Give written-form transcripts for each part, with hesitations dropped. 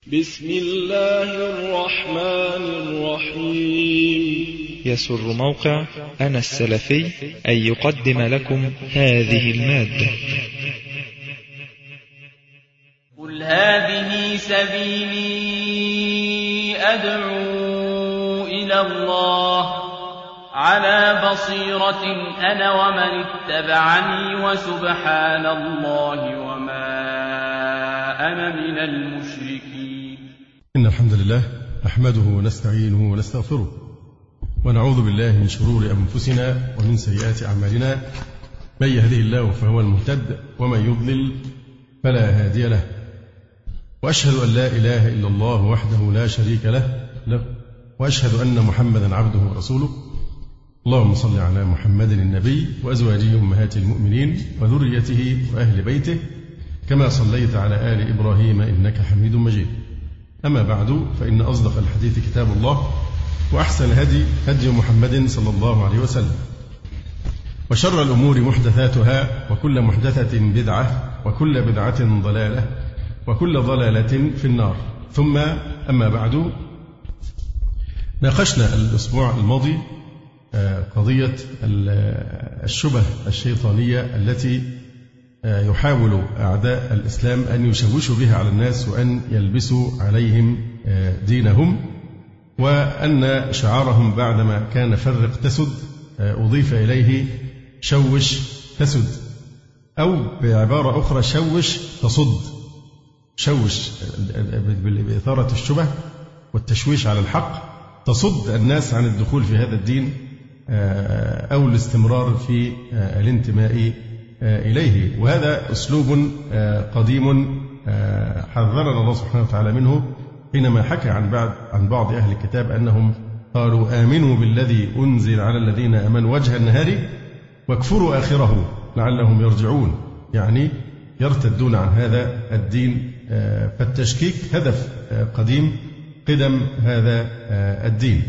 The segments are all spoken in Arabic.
بسم الله الرحمن الرحيم. يسر موقع أنا السلفي أن يقدم لكم هذه المادة. قل هذه سبيلي أدعو إلى الله على بصيرة أنا ومن اتبعني وسبحان الله وما أنا من المشركين. إن الحمد لله نحمده ونستعينه ونستغفره ونعوذ بالله من شرور أنفسنا ومن سيئات أعمالنا. من يهده الله فهو المهتد ومن يضلل فلا هادي له، وأشهد أن لا إله إلا الله وحده لا شريك له وأشهد أن محمدا عبده ورسوله. اللهم صل على محمد النبي وأزواجه أمهات المؤمنين وذريته وأهل بيته كما صليت على آل إبراهيم إنك حميد مجيد. أما بعد، فإن أصدق الحديث كتاب الله، وأحسن هدي محمد صلى الله عليه وسلم، وشر الأمور محدثاتها، وكل محدثة بدعة، وكل بدعة ضلالة، وكل ضلالة في النار. ثم أما بعد، ناقشنا الأسبوع الماضي قضية الشبه الشيطانية التي يحاول أعداء الإسلام أن يشوشوا بها على الناس وأن يلبسوا عليهم دينهم، وأن شعارهم بعدما كان فرق تسد أضيف إليه شوش تسد، أو بعبارة أخرى شوش تصد. شوش بإثارة الشبه والتشويش على الحق تصد الناس عن الدخول في هذا الدين أو الاستمرار في الانتماء إليه. وهذا أسلوب قديم حذرنا الله سبحانه وتعالى منه حينما حكى عن بعض أهل الكتاب أنهم قالوا آمنوا بالذي أنزل على الذين آمنوا وجه النهار واكفروا آخره لعلهم يرجعون، يعني يرتدون عن هذا الدين. فالتشكيك هدف قديم قدم هذا الدين.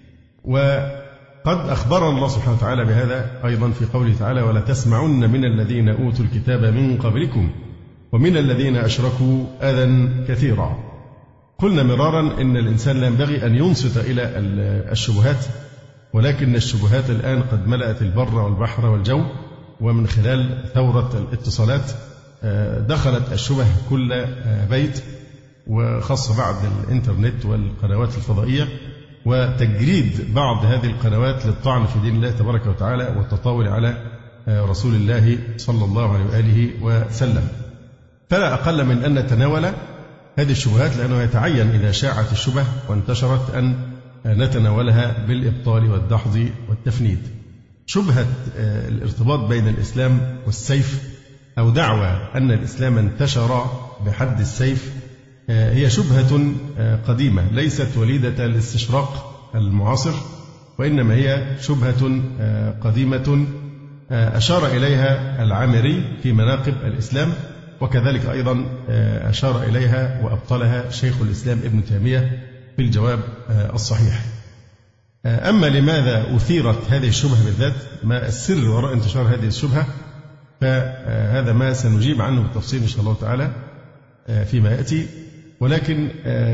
وقد أخبرنا الله سبحانه وتعالى بهذا أيضا في قوله تعالى: ولا تسمعن من الذين أوتوا الكتاب من قبلكم ومن الذين أشركوا أذى كثيرا. قلنا مرارا إن الإنسان لا ينبغي أن ينصت إلى الشبهات، ولكن الشبهات الآن قد ملأت البر والبحر والجو، ومن خلال ثورة الاتصالات دخلت الشبه كل بيت، وخاصة بعد الإنترنت والقنوات الفضائية وتجريد بعض هذه القنوات للطعن في دين الله تبارك وتعالى والتطاول على رسول الله صلى الله عليه وآله وسلم. فلا أقل من أن نتناول هذه الشبهات، لأنه يتعين إذا شاعت الشبه وانتشرت أن نتناولها بالإبطال والدحض والتفنيد. شبهة الارتباط بين الإسلام والسيف، أو دعوى أن الإسلام انتشر بحد السيف، هي شبهة قديمة ليست وليدة الاستشراق المعاصر، وإنما هي شبهة قديمة أشار إليها العامري في مناقب الإسلام، وكذلك أيضا أشار إليها وأبطلها شيخ الإسلام ابن تيمية في الجواب الصحيح. أما لماذا أثيرت هذه الشبهة بالذات، ما السر وراء انتشار هذه الشبهة، فهذا ما سنجيب عنه بالتفصيل إن شاء الله تعالى فيما يأتي. ولكن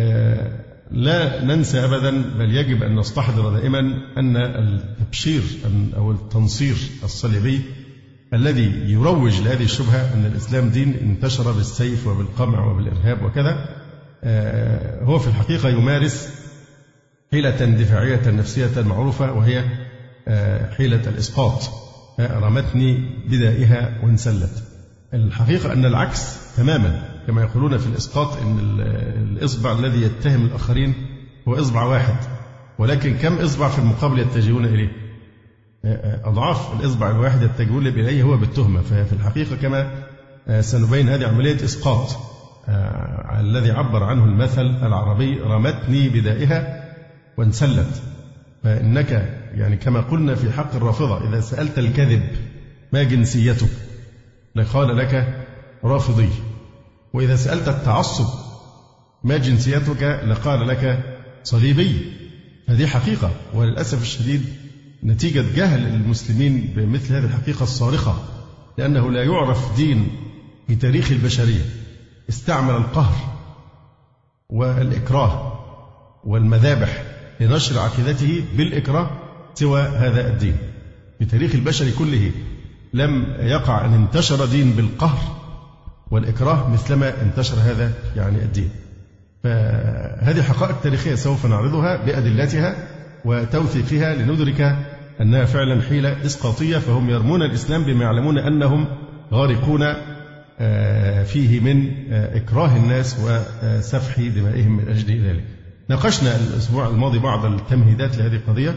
لا ننسى أبدا، بل يجب أن نستحضر دائما أن التبشير أو التنصير الصليبي الذي يروج لهذه الشبهة أن الإسلام دين انتشر بالسيف وبالقمع وبالإرهاب وكذا، هو في الحقيقة يمارس حيلة دفاعية نفسية معروفة، وهي حيلة الإسقاط. رمتني بدائها وانسلت. الحقيقة أن العكس تماما، كما يقولون في الإسقاط أن الإصبع الذي يتهم الآخرين هو إصبع واحد، ولكن كم إصبع في المقابل يتجهون إليه؟ أضعاف الإصبع الواحد يتجهون إليه هو بالتهمة. ففي الحقيقة كما سنبين هذه عملية إسقاط الذي عبر عنه المثل العربي: رمتني بدائها وانسلت. فإنك يعني كما قلنا في حق الرافضة، إذا سألت الكذب ما جنسيتك لقال لك رافضي، وإذا سألت التعصب ما جنسيتك لقال لك صليبي. هذه حقيقة، وللأسف الشديد نتيجة جهل المسلمين بمثل هذه الحقيقة الصارخة، لأنه لا يعرف دين في تاريخ البشرية استعمل القهر والإكراه والمذابح لنشر عقيدته بالإكراه سوى هذا الدين. في تاريخ البشر كله لم يقع أن انتشر دين بالقهر والإكراه مثلما انتشر هذا الدين. فهذه حقائق تاريخية سوف نعرضها بأدلتها وتوثيقها لندرك أنها فعلا حيلة إسقاطية، فهم يرمون الإسلام بما يعلمون أنهم غارقون فيه من إكراه الناس وسفح دمائهم من أجل ذلك. ناقشنا الأسبوع الماضي بعض التمهيدات لهذه القضية،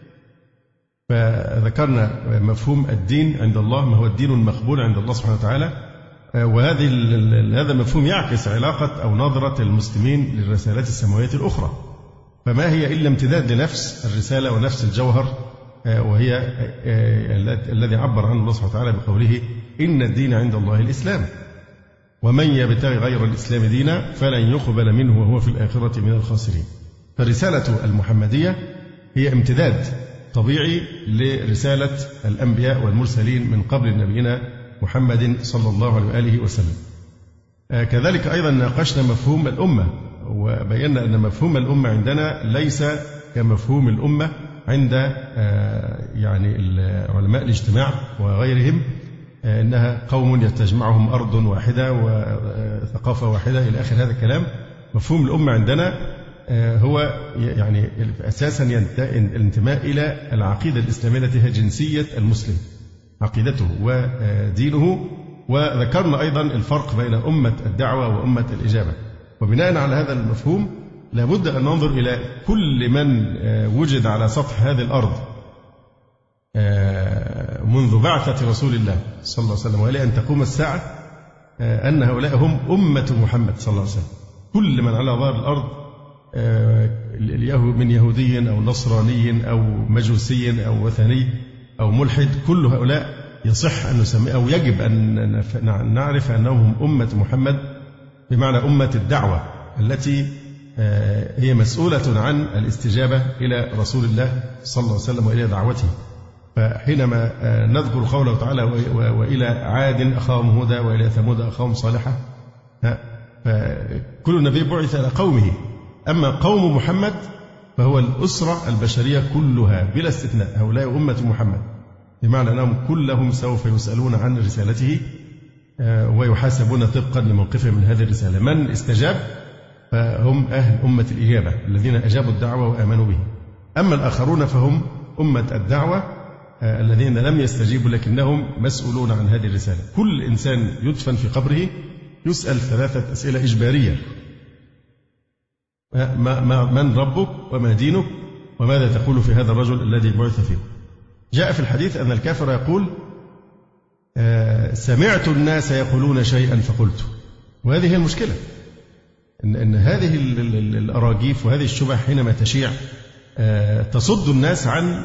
فذكرنا مفهوم الدين عند الله، ما هو الدين المقبول عند الله سبحانه وتعالى، هذا المفهوم يعكس علاقة أو نظرة المسلمين للرسالات السماوية الأخرى، فما هي إلا امتداد لنفس الرسالة ونفس الجوهر، وهي الذي عبر عنه الله سبحانه وتعالى بقوله إن الدين عند الله الإسلام ومن يبتغي غير الإسلام دينا فلن يقبل منه وهو في الآخرة من الخاسرين. فالرسالة المحمدية هي امتداد طبيعي لرسالة الأنبياء والمرسلين من قبل نبينا محمد صلى الله عليه وآله وسلم. كذلك أيضا ناقشنا مفهوم الأمة، وبينا أن مفهوم الأمة عندنا ليس كمفهوم الأمة عند علماء الاجتماع وغيرهم، إنها قوم يتجمعهم أرض واحدة وثقافة واحدة إلى آخر هذا الكلام. مفهوم الأمة عندنا هو أساسا الانتماء إلى العقيدة الإسلامية التي هي جنسية المسلم، عقيدته ودينه. وذكرنا أيضا الفرق بين أمة الدعوة وأمة الإجابة. وبناء على هذا المفهوم لابد أن ننظر إلى كل من وجد على سطح هذه الأرض منذ بعثة رسول الله صلى الله عليه وسلم وإلى أن تقوم الساعة، أن هؤلاء هم أمة محمد صلى الله عليه وسلم. كل من على ظهر الأرض من يهودي أو نصراني أو مجوسي أو وثني أو ملحد، كل هؤلاء يصح أن نسمي أو يجب أن نعرف أنهم هم أمة محمد، بمعنى أمة الدعوة التي هي مسؤولة عن الاستجابة إلى رسول الله صلى الله عليه وسلم وإلى دعوته. فحينما نذكر قوله تعالى وإلى عاد أخاهم هودا وإلى ثمود أخاهم صالحا، فكل نبي بعث إلى قومه، أما قوم محمد فهو الأسرة البشرية كلها بلا استثناء، هؤلاء أمة محمد، بمعنى أنهم كلهم سوف يسألون عن رسالته ويحاسبون طبقا لموقفهم من هذه الرسالة. من استجاب فهم أهل أمة الإجابة الذين أجابوا الدعوة وآمنوا به، أما الآخرون فهم أمة الدعوة الذين لم يستجيبوا لكنهم مسؤولون عن هذه الرسالة. كل إنسان يدفن في قبره يسأل 3 أسئلة إجبارية: من ربك وما دينك وماذا تقول في هذا الرجل الذي بعث فيه. جاء في الحديث أن الكافر يقول سمعت الناس يقولون شيئا فقلت. وهذه هي المشكلة، إن هذه الأراجيف وهذه الشبه حينما تشيع تصد الناس عن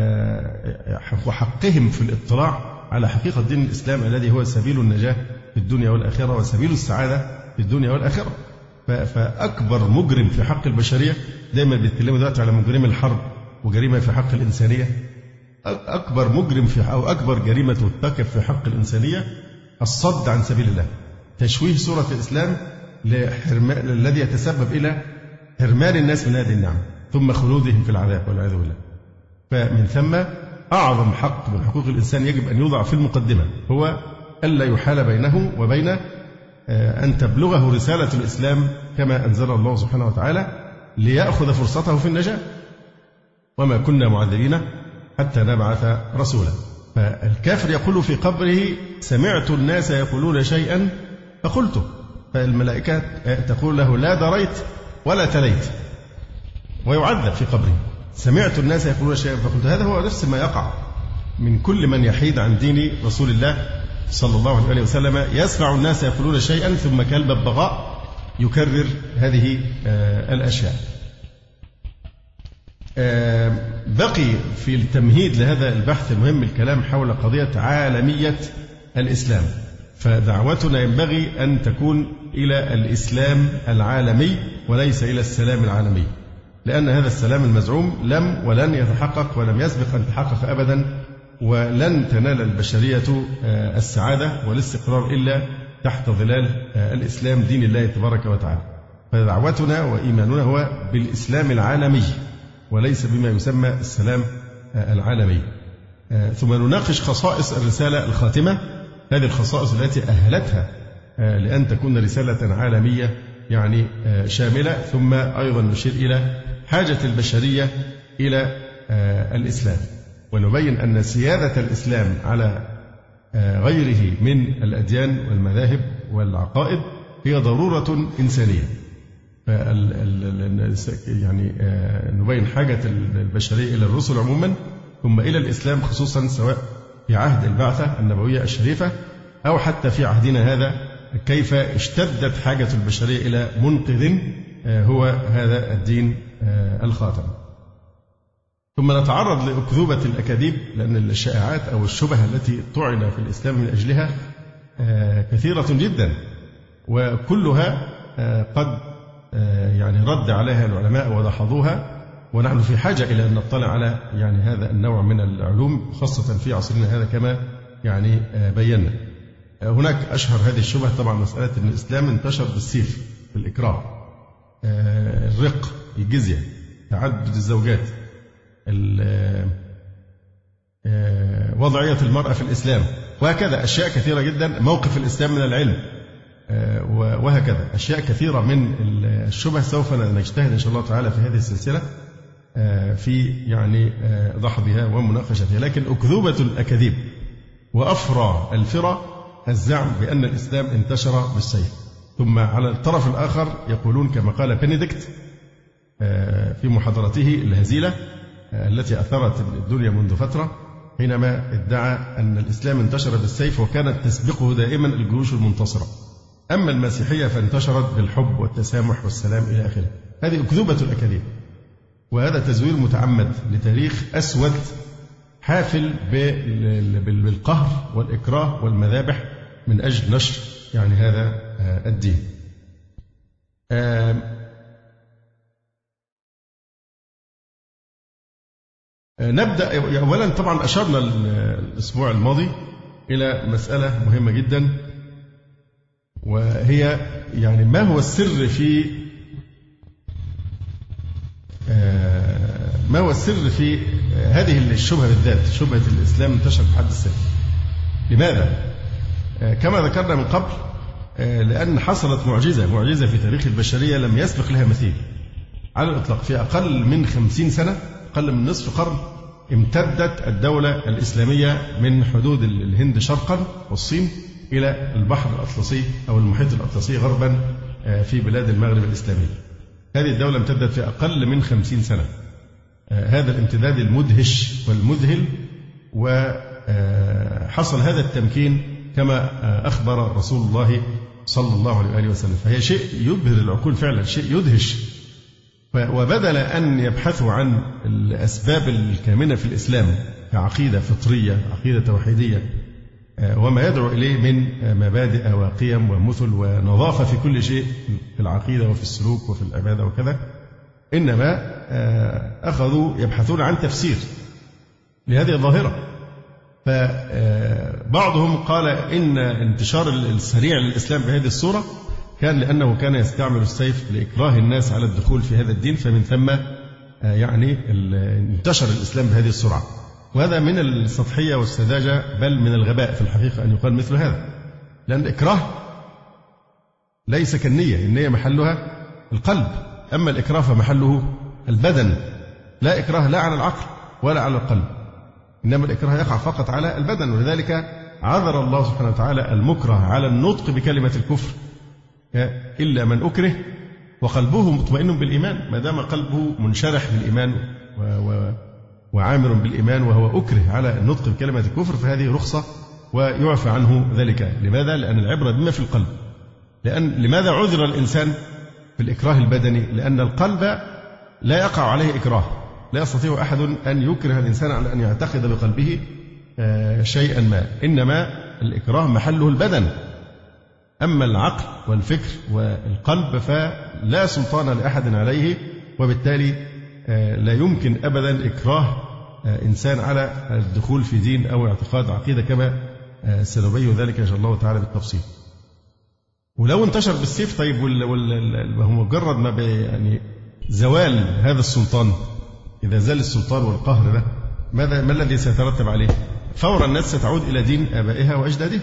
حقهم في الاطلاع على حقيقة دين الإسلام الذي هو سبيل النجاة في الدنيا والآخرة وسبيل السعادة في الدنيا والآخرة. فأكبر مجرم في حق البشرية، دائما بيتكلموا دلوقتي على مجرم الحرب وجريمة في حق الإنسانية، أكبر مجرم أو أكبر جريمة ترتكب في حق الإنسانية الصد عن سبيل الله، تشويه صورة الإسلام الذي يتسبب إلى حرمان الناس من هذه النعمة ثم خلودهم في العذاب والعياذ بالله. فمن ثم أعظم حق من حقوق الإنسان يجب أن يوضع في المقدمة هو ألا يحال بينه وبين أن تبلغه رسالة الإسلام كما أنزل الله سبحانه وتعالى ليأخذ فرصته في النجاة. وما كنا معذبين حتى نبعث رسولا. فالكافر يقول في قبره سمعت الناس يقولون شيئا فقلته، فالملائكة تقول له لا دريت ولا تليت، ويعذب في قبره. سمعت الناس يقولون شيئا فقلت، هذا هو نفس ما يقع من كل من يحيد عن دين رسول الله صلى الله عليه وسلم. يسمع الناس يقولون شيئا ثم كالببغاء يكرر هذه الأشياء. بقي في التمهيد لهذا البحث المهم الكلام حول قضية عالمية الإسلام. فدعوتنا ينبغي أن تكون إلى الإسلام العالمي وليس إلى السلام العالمي، لأن هذا السلام المزعوم لم ولن يتحقق ولم يسبق أن يتحقق أبدا، ولن تنال البشرية السعادة والاستقرار إلا تحت ظلال الإسلام دين الله تبارك وتعالى. فدعوتنا وإيماننا هو بالإسلام العالمي وليس بما يسمى السلام العالمي. ثم نناقش خصائص الرسالة الخاتمة، هذه الخصائص التي أهلتها لأن تكون رسالة عالمية يعني شاملة. ثم أيضا نشير إلى حاجة البشرية إلى الإسلام، ونبين أن سيادة الإسلام على غيره من الأديان والمذاهب والعقائد هي ضرورة إنسانية. يعني نبين حاجة البشرية إلى الرسل عموما ثم إلى الإسلام خصوصا، سواء في عهد البعثة النبوية الشريفة أو حتى في عهدنا هذا، كيف اشتدت حاجة البشرية إلى منقذ هو هذا الدين الخاتم. ثم نتعرض لأكذوبة الأكاذيب، لأن الشائعات أو الشبه التي طعن في الإسلام من أجلها كثيرة جدا، وكلها قد يعني رد عليها العلماء ودحضوها، ونحن في حاجة إلى أن نطلع على يعني هذا النوع من العلوم خاصة في عصرنا هذا كما يعني بينا. هناك أشهر هذه الشبه طبعا مسألة أن الإسلام انتشر بالسيف، بالإكراه، الرق، الجزية، تعدد الزوجات، وضعية المرأة في الإسلام، وهكذا أشياء كثيرة جدا، موقف الإسلام من العلم، وهكذا أشياء كثيرة من الشبه سوف نجتهد إن شاء الله تعالى في هذه السلسلة في يعني دحضها ومناقشتها. لكن أكذوبة الأكاذيب وأفرى الفرى الزعم بأن الإسلام انتشر بالسيف. ثم على الطرف الآخر يقولون كما قال بنديكت في محاضرته الهزيلة التي أثرت الدنيا منذ فترة، حينما ادعى أن الإسلام انتشر بالسيف وكانت تسبقه دائما الجيوش المنتصرة، أما المسيحية فانتشرت بالحب والتسامح والسلام إلى آخره. هذه أكذوبة الأكاذيب، وهذا تزوير متعمد لتاريخ أسود حافل بالقهر والإكراه والمذابح من أجل نشر يعني هذا الدين. نبدأ أولا. طبعا أشرنا الأسبوع الماضي إلى مسألة مهمة جدا، وهي يعني ما هو السر في هذه الشبهة بالذات، شبهة الإسلام انتشر بحد السيف. لماذا؟ كما ذكرنا من قبل، لأن حصلت معجزة في تاريخ البشرية لم يسبق لها مثيل على الإطلاق. في أقل من 50 سنة، أقل من نصف قرن، امتدت الدولة الإسلامية من حدود الهند شرقا والصين إلى البحر الأطلسي أو المحيط الأطلسي غربا في بلاد المغرب الإسلامي. هذه الدولة امتدت في أقل من 50 سنة. هذا الامتداد المدهش والمذهل، وحصل هذا التمكين كما أخبر رسول الله صلى الله عليه وآله وسلم، فهي شيء يبهر العقول فعلا، شيء يدهش. وبدل أن يبحثوا عن الأسباب الكامنة في الإسلام كعقيدة فطرية، عقيدة توحيدية، وما يدعو إليه من مبادئ وقيم ومثل ونظافة في كل شيء في العقيدة وفي السلوك وفي العبادة وكذا، إنما أخذوا يبحثون عن تفسير لهذه الظاهرة. فبعضهم قال إن انتشار السريع للإسلام بهذه الصورة كان لأنه كان يستعمل السيف لإكراه الناس على الدخول في هذا الدين، فمن ثم يعني انتشر الإسلام بهذه السرعة. وهذا من السطحية والسذاجة، بل من الغباء في الحقيقة أن يقال مثل هذا، لأن الإكراه ليس كالنية، النية محلها القلب، أما الإكراه فمحله البدن. لا إكراه لا على العقل ولا على القلب، إنما الإكراه يقع فقط على البدن. ولذلك عذر الله سبحانه وتعالى المكره على النطق بكلمة الكفر إلا من أكره وقلبه مطمئن بالإيمان. ما دام قلبه منشرح بالإيمان وعامر بالإيمان وهو أكره على النطق بكلمة الكفر، فهذه رخصة ويعفى عنه ذلك. لماذا؟ لأن العبرة بما في القلب. لماذا عذر الإنسان بالإكراه البدني؟ لأن القلب لا يقع عليه إكراه، لا يستطيع أحد أن يكره الإنسان على أن يعتقد بقلبه شيئا ما، إنما الإكراه محله البدن. أما العقل والفكر والقلب فلا سلطان لأحد عليه، وبالتالي لا يمكن أبدا إكراه إنسان على الدخول في دين أو اعتقاد عقيدة، كما سنبين ذلك إن شاء الله تعالى بالتفصيل. ولو انتشر بالسيف طيب هو مجرد ما يعني زوال هذا السلطان، إذا زال السلطان والقهر ده ما الذي سيترتب عليه؟ فورا الناس ستعود إلى دين آبائها وأجدادها.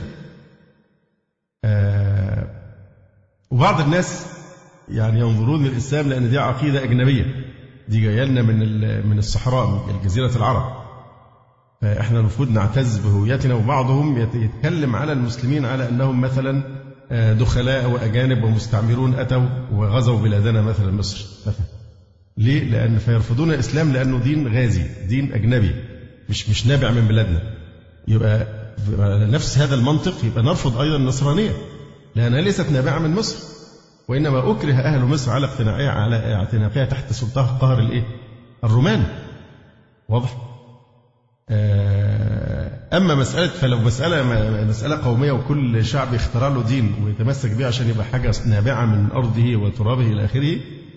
وبعض الناس يعني ينظرون للإسلام لأن دي عقيدة أجنبية، دي جاية لنا من الصحراء، من جزيرة العرب، فإحنا المفروض نعتز بهويتنا. وبعضهم يتكلم على المسلمين على أنهم مثلا دخلاء وأجانب ومستعمرون أتوا وغزوا بلادنا مثلا مصر مثلا. ليه؟ لأن فيرفضون الإسلام لأنه دين غازي، دين أجنبي مش نابع من بلادنا. يبقى نفس هذا المنطق يبقى نرفض أيضا النصرانية لأنها ليست نابعة من مصر، وإنما أكره أهل مصر على اعتناقها تحت سلطان قهر الرومان. واضح؟ أما مسألة فلو مسألة قومية وكل شعب يختار له دين ويتمسك به عشان يبقى حاجة نابعة من أرضه وترابه إلى آخره،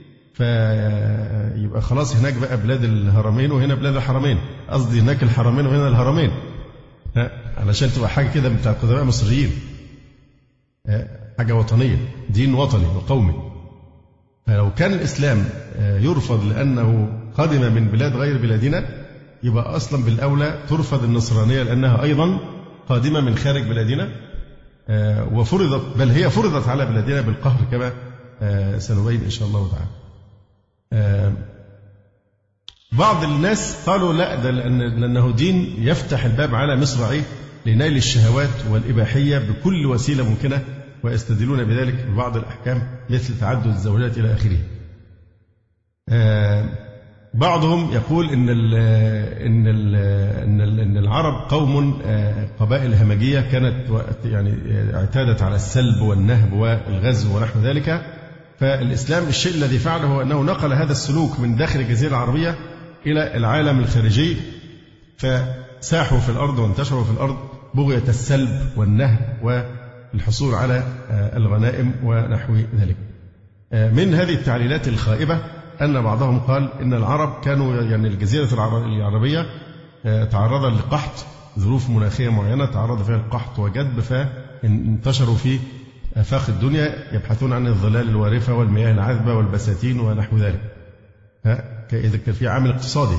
فيبقى خلاص هناك بقى بلاد الهرمين وهنا بلاد الحرمين، قصدي هناك الحرمين وهنا الهرمين، علشان تبقى حاجة كده بتاع القدماء المصريين، حاجة وطنية، دين وطني وقومي. فلو كان الإسلام يرفض لأنه قادم من بلاد غير بلادنا، يبقى أصلا بالأولى ترفض النصرانية لأنها أيضا قادمة من خارج بلادنا، وفرضت، بل هي فرضت على بلادنا بالقهر كما سنبين إن شاء الله تعالى. بعض الناس قالوا لا، ده لأنه دين يفتح الباب على مصراعيه لنيل الشهوات والإباحية بكل وسيلة ممكنة، ويستدلون بذلك ببعض الأحكام مثل تعدد الزوجات إلى آخره. بعضهم يقول إن العرب قوم قبائل همجية كانت يعني اعتادت على السلب والنهب والغزو ونحو ذلك، فالإسلام الشيء الذي فعله هو أنه نقل هذا السلوك من داخل الجزيرة العربية إلى العالم الخارجي، فساحوا في الأرض وانتشروا في الأرض بغية السلب والنهب والحصول على الغنائم ونحو ذلك. من هذه التعليلات الخائبة أن بعضهم قال إن العرب كانوا يعني الجزيرة العربية تعرض لقحط، ظروف مناخية معينة تعرض فيها القحط وجدب، فانتشروا في آفاق الدنيا يبحثون عن الظلال الوارفة والمياه العذبة والبساتين ونحو ذلك، إذا كان في عامل اقتصادي،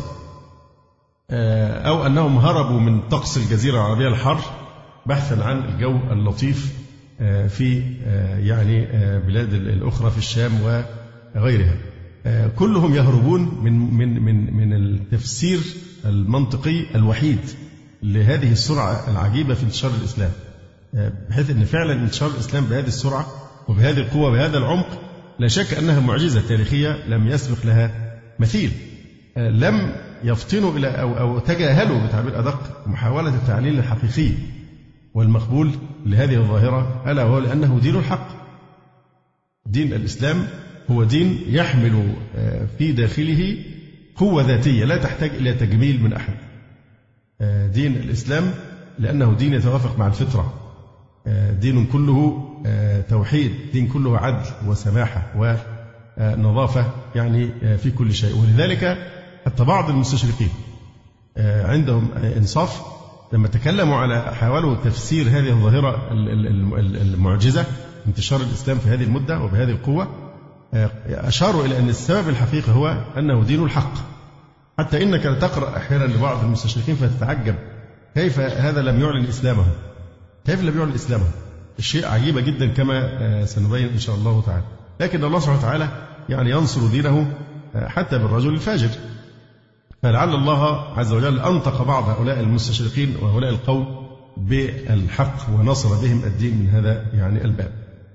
أو أنهم هربوا من طقس الجزيرة العربية الحر بحثا عن الجو اللطيف في يعني بلاد الأخرى في الشام وغيرها. كلهم يهربون من التفسير المنطقي الوحيد لهذه السرعة العجيبة في انتشار الإسلام، بحيث أن فعلا انتشار الإسلام بهذه السرعة وبهذه القوة وبهذا العمق لا شك أنها معجزة تاريخية لم يسبق لها مثيل. لم يفطنوا إلى أو تجاهلوا بتعبير أدق محاولة التعليل الحقيقي والمقبول لهذه الظاهرة، ألا وهو لأنه دين الحق. دين الإسلام هو دين يحمل في داخله قوة ذاتية لا تحتاج إلى تجميل من أحد. دين الإسلام لأنه دين يتوافق مع الفطرة، دين كله توحيد، دين كله عدل وسماحة ونظافة يعني في كل شيء. ولذلك حتى بعض المستشرقين عندهم إنصاف لما تكلموا على حاولوا تفسير هذه الظاهرة المعجزة انتشار الإسلام في هذه المدة وبهذه القوة، أشاروا إلى أن السبب الحقيقي هو أنه دين الحق. حتى إنك تقرأ أحيانا لبعض المستشرقين فتتعجب كيف هذا لم يعلن إسلامه، كيف لم يعلن إسلامه. الشيء عجيب جدا كما سنبين إن شاء الله تعالى. لكن الله سبحانه وتعالى يعني ينصر دينه حتى بالرجل الفاجر، فلعل الله عز وجل أنطق بعض هؤلاء المستشرقين وهؤلاء القوم بالحق ونصر بهم الدين من هذا يعني الباب.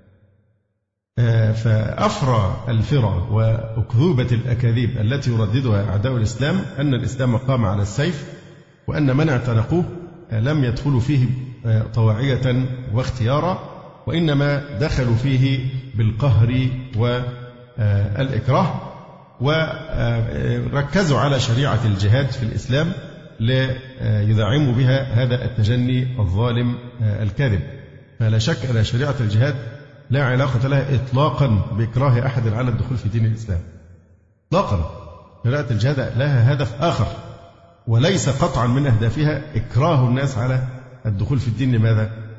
فأفرى الفرى وأكذوبة الأكاذيب التي يرددها أعداء الإسلام أن الإسلام قام على السيف، وأن من اعتنقوه لم يدخلوا فيه طواعية واختيارا، وإنما دخلوا فيه بالقهر والإكراه، وركزوا على شريعة الجهاد في الإسلام ليدعموا بها هذا التجني الظالم الكاذب. فلا شك أن شريعة الجهاد لا علاقة لها إطلاقا بإكراه أحد على الدخول في دين الإسلام إطلاقا. شريعة الجهاد لها هدف آخر، وليس قطعا من أهدافها إكراه الناس على الدخول في الدين. لماذا؟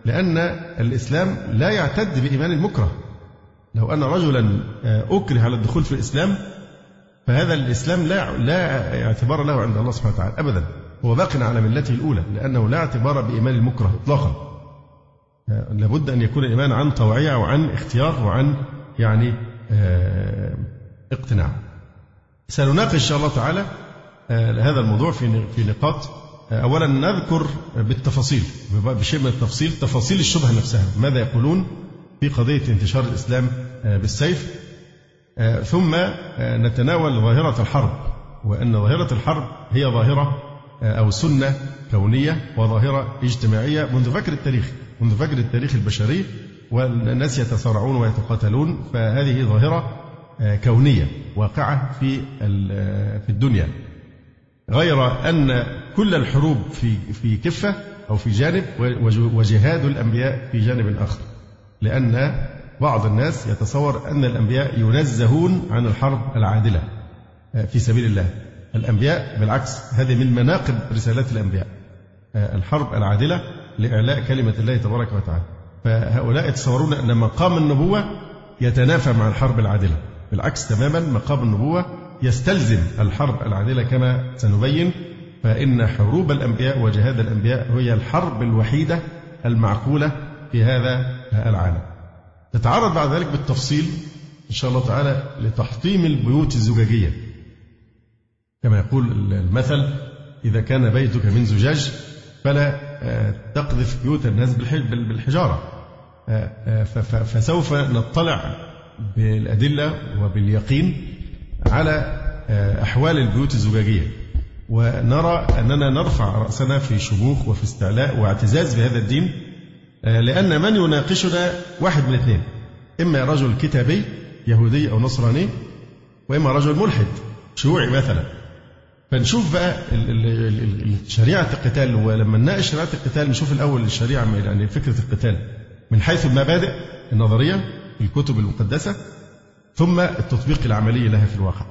لأن الإسلام لا يعتد بإيمان المكره. لو أن رجلا أكره على الدخول في الإسلام فهذا الإسلام لا اعتبار له عند الله سبحانه وتعالى أبدا، هو باق على ملته الأولى، لأنه لا اعتبار بإيمان المكره إطلاقا. لابد أن يكون الإيمان عن طوعية وعن اختيار وعن يعني اقتناع. سنناقش إن شاء الله تعالى هذا الموضوع في نقاط. أولا نذكر بالتفاصيل، بشيء من التفصيل، تفاصيل الشبهة نفسها، ماذا يقولون في قضية انتشار الإسلام بالسيف. ثم نتناول ظاهرة الحرب، وأن ظاهرة الحرب هي ظاهرة أو سنة كونية وظاهرة اجتماعية منذ فجر التاريخ البشري، والناس يتصارعون ويتقاتلون، فهذه ظاهرة كونية واقعة في الدنيا، غير أن كل الحروب في كفة أو في جانب، وجهاد الأنبياء في جانب آخر، لأن بعض الناس يتصور أن الأنبياء ينزهون عن الحرب العادلة في سبيل الله. الأنبياء بالعكس، هذه من مناقب رسالات الأنبياء، الحرب العادلة لإعلاء كلمة الله تبارك وتعالى. فهؤلاء يتصورون أن مقام النبوة يتنافى مع الحرب العادلة، بالعكس تماما، مقام النبوة يستلزم الحرب العادلة كما سنبين. فإن حروب الأنبياء وجهاد الأنبياء هي الحرب الوحيدة المعقولة في هذا العالم. نتعرض بعد ذلك بالتفصيل إن شاء الله تعالى لتحطيم البيوت الزجاجية، كما يقول المثل: إذا كان بيتك من زجاج فلا تقذف بيوت الناس بالحجارة. فسوف نطلع بالأدلة وباليقين على أحوال البيوت الزجاجية، ونرى أننا نرفع رأسنا في شموخ وفي استعلاء واعتزاز بهذا الدين، لأن من يناقشنا واحد من اثنين: إما رجل كتابي يهودي أو نصراني، وإما رجل ملحد شيوعي مثلا. فنشوف بقى شريعة القتال، ولما نناقش شريعة القتال نشوف الأول الشريعة، يعني فكرة القتال من حيث المبادئ النظرية في الكتب المقدسة، ثم التطبيق العملي لها في الواقع.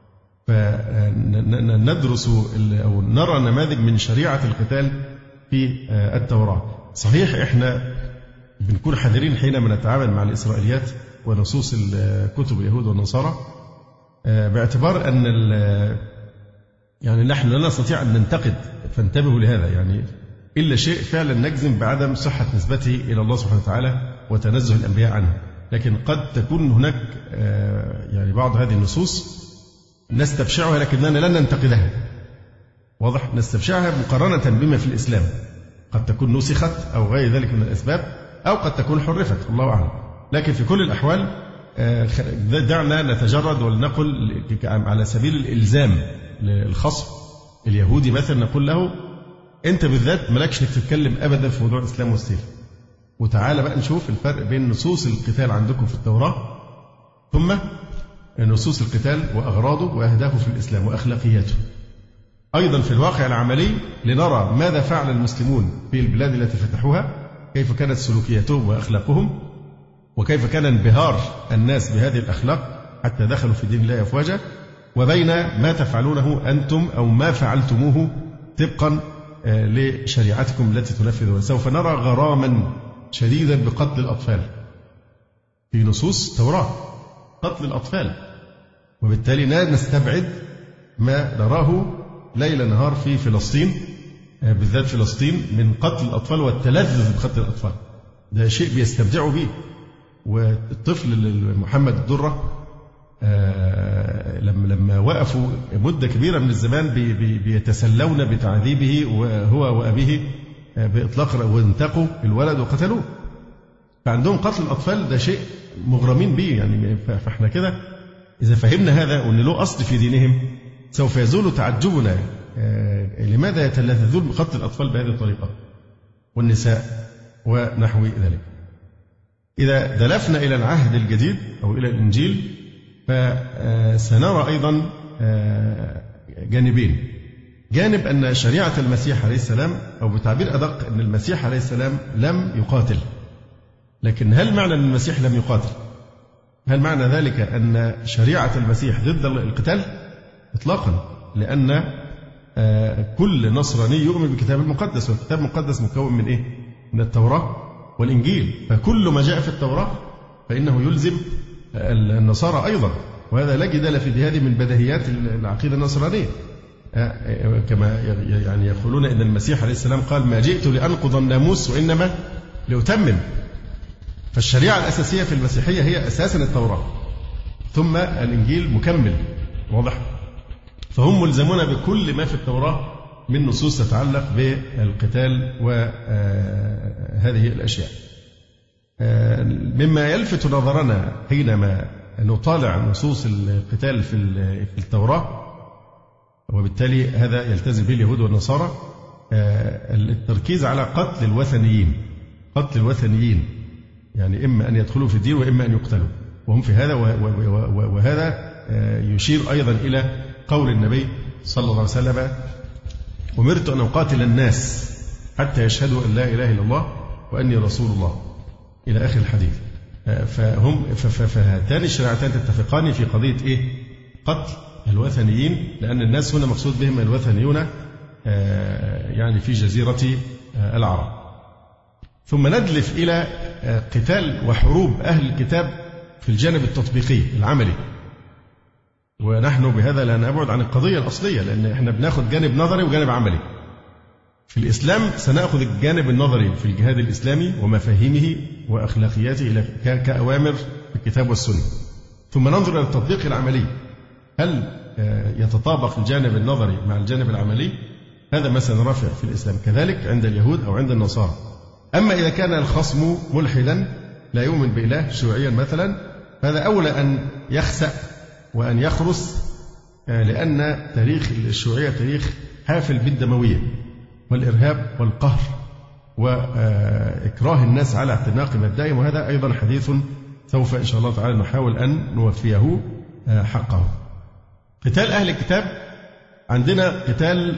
فندرس أو نرى نماذج من شريعة القتال في التوراة. صحيح إحنا بنكون حذرين حينما نتعامل مع الإسرائيليات ونصوص الكتب اليهود والنصارى، باعتبار أن يعني نحن لا نستطيع أن ننتقد، فانتبهوا لهذا، يعني إلا شيء فعلا نجزم بعدم صحة نسبته إلى الله سبحانه وتعالى وتنزه الأنبياء عنه. لكن قد تكون هناك يعني بعض هذه النصوص نستبشعها لكننا لن ننتقدها، واضح، نستبشعها مقارنة بما في الإسلام، قد تكون نسخت أو غير ذلك من الأسباب، أو قد تكون حرفت، الله أعلم. لكن في كل الأحوال دعنا نتجرد ولنقل على سبيل الإلزام للخصم اليهودي مثلا، نقول له: أنت بالذات مالكش إنك تتكلم أبدا في موضوع الإسلام والسيف، وتعالى بقى نشوف الفرق بين نصوص القتال عندكم في التوراة ثم نصوص القتال وأغراضه وأهدافه في الإسلام وأخلاقياته. أيضا في الواقع العملي لنرى ماذا فعل المسلمون في البلاد التي فتحوها، كيف كانت سلوكياتهم وأخلاقهم، وكيف كان انبهار الناس بهذه الأخلاق حتى دخلوا في دين الله أفواجا، وبين ما تفعلونه أنتم أو ما فعلتموه طبقا لشريعتكم التي تنفذون. سوف نرى غراما شديدا بقتل الأطفال في نصوص توراة، قتل الأطفال، وبالتالي لا نستبعد ما نراه ليل نهار في فلسطين، بالذات فلسطين، من قتل الأطفال والتلذذ بقتل الأطفال. ده شيء بيستمتعوا به. والطفل محمد الدرة لما وقفوا مدة كبيرة من الزمان بيتسلون بتعذيبه وهو وأبيه بإطلاق، وانتقوا الولد وقتلوه. فعندهم قتل الأطفال ده شيء مغرمين به يعني. فإحنا كده إذا فهمنا هذا وأن له أصل في دينهم سوف يزول تعجبنا لماذا يتلذذون بقتل الأطفال بهذه الطريقة والنساء ونحو ذلك. إذا دلفنا إلى العهد الجديد أو إلى الإنجيل فسنرى أيضا جانبين. جانب أن شريعة المسيح عليه السلام، أو بتعبير أدق أن المسيح عليه السلام لم يقاتل. لكن هل معنى أن المسيح لم يقاتل؟ هل معنى ذلك أن شريعة المسيح ضد القتال؟ إطلاقا، لأن كل نصراني يؤمن بالكتاب المقدس، والكتاب المقدس مكون من إيه؟ من التوراة والإنجيل، فكل ما جاء في التوراة فإنه يلزم النصارى أيضا، وهذا لا جدال في هذه من بديهيات العقيدة النصرانية. كما يعني يقولون إن المسيح عليه السلام قال: ما جئت لأنقض الناموس وإنما لأتمم. فالشريعة الأساسية في المسيحية هي أساسا التوراة، ثم الإنجيل مكمل، واضح؟ فهم ملزمون بكل ما في التوراة من نصوص تتعلق بالقتال وهذه الأشياء. مما يلفت نظرنا حينما نطالع نصوص القتال في التوراة، وبالتالي هذا يلتزم به اليهود والنصارى، التركيز على قتل الوثنيين. قتل الوثنيين يعني إما أن يدخلوا في الدين وإما أن يقتلوا، وهم في هذا. وهذا يشير أيضا إلى قول النبي صلى الله عليه وسلم: أمرت أن أقاتل الناس حتى يشهدوا أن لا إله إلا الله وأني رسول الله، إلى آخر الحديث. فهاتان الشريعتان تتفقان في قضية إيه؟ قتل الوثنيين، لأن الناس هنا مقصود بهم الوثنيون يعني في جزيرة العرب. ثم ندلف إلى قتال وحروب أهل الكتاب في الجانب التطبيقي العملي، ونحن بهذا لا نبعد عن القضية الأصلية، لأن احنا بناخد جانب نظري وجانب عملي. في الإسلام سنأخذ الجانب النظري في الجهاد الإسلامي ومفاهيمه وأخلاقياته كأوامر في الكتاب والسنة، ثم ننظر إلى التطبيق العملي، هل يتطابق الجانب النظري مع الجانب العملي؟ هذا ما سنراه في الإسلام، كذلك عند اليهود أو عند النصارى. أما إذا كان الخصم ملحدا لا يؤمن بإله شيوعيا مثلا، هذا أولى أن يخسأ وأن يخرس، لأن تاريخ الشيوعية تاريخ حافل بالدموية والإرهاب والقهر وإكراه الناس على اعتناق مبدئهم، وهذا أيضا حديث سوف إن شاء الله تعالى نحاول أن نوفيه حقه. قتال أهل الكتاب، عندنا قتال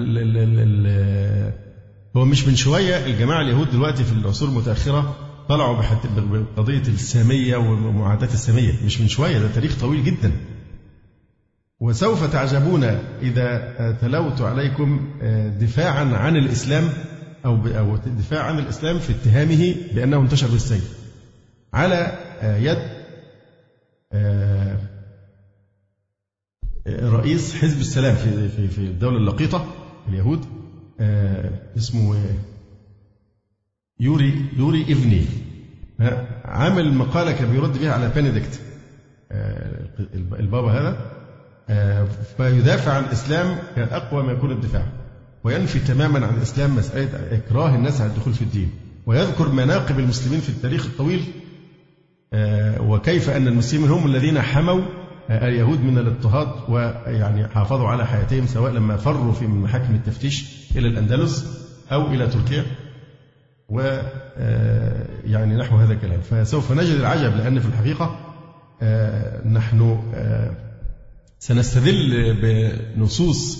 هو مش من شوية الجماعة اليهود دلوقتي في العصور المتأخرة طلعوا بقضية السامية ومعاداة السامية، مش من شوية، ده تاريخ طويل جدا. وسوف تعجبون إذا تلوت عليكم دفاعا عن الإسلام أو دفاع عن الإسلام في اتهامه بأنه انتشر بالسيف على يد رئيس حزب السلام في الدولة اللقيطة اليهود، اسمه يوري إيفني، عامل مقالة كان بيرد بها على بنديكت البابا هذا، فيدافع عن الإسلام كان أقوى ما يكون الدفاع، وينفي تماما عن الإسلام مسألة إكراه الناس على الدخول في الدين، ويذكر مناقب المسلمين في التاريخ الطويل، وكيف أن المسلمين هم الذين حموا اليهود من الاضطهاد، ويعني حافظوا على حياتهم سواء لما فروا في محاكم التفتيش إلى الأندلس أو إلى تركيا، ويعني نحو هذا الكلام. فسوف نجد العجب، لأن في الحقيقة نحن سنستدل بنصوص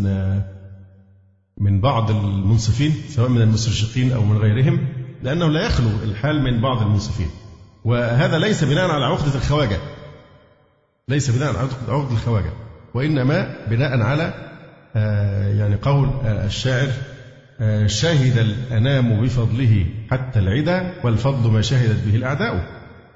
من بعض المنصفين سواء من المستشرقين أو من غيرهم، لأنه لا يخلو الحال من بعض المنصفين، وهذا ليس بناء على عقدة الخواجة، ليس بناء على عقدة الخواجة، وإنما بناء على يعني قول الشاعر: شهد الأنام بفضله حتى العدا والفضل ما شهدت به الأعداء.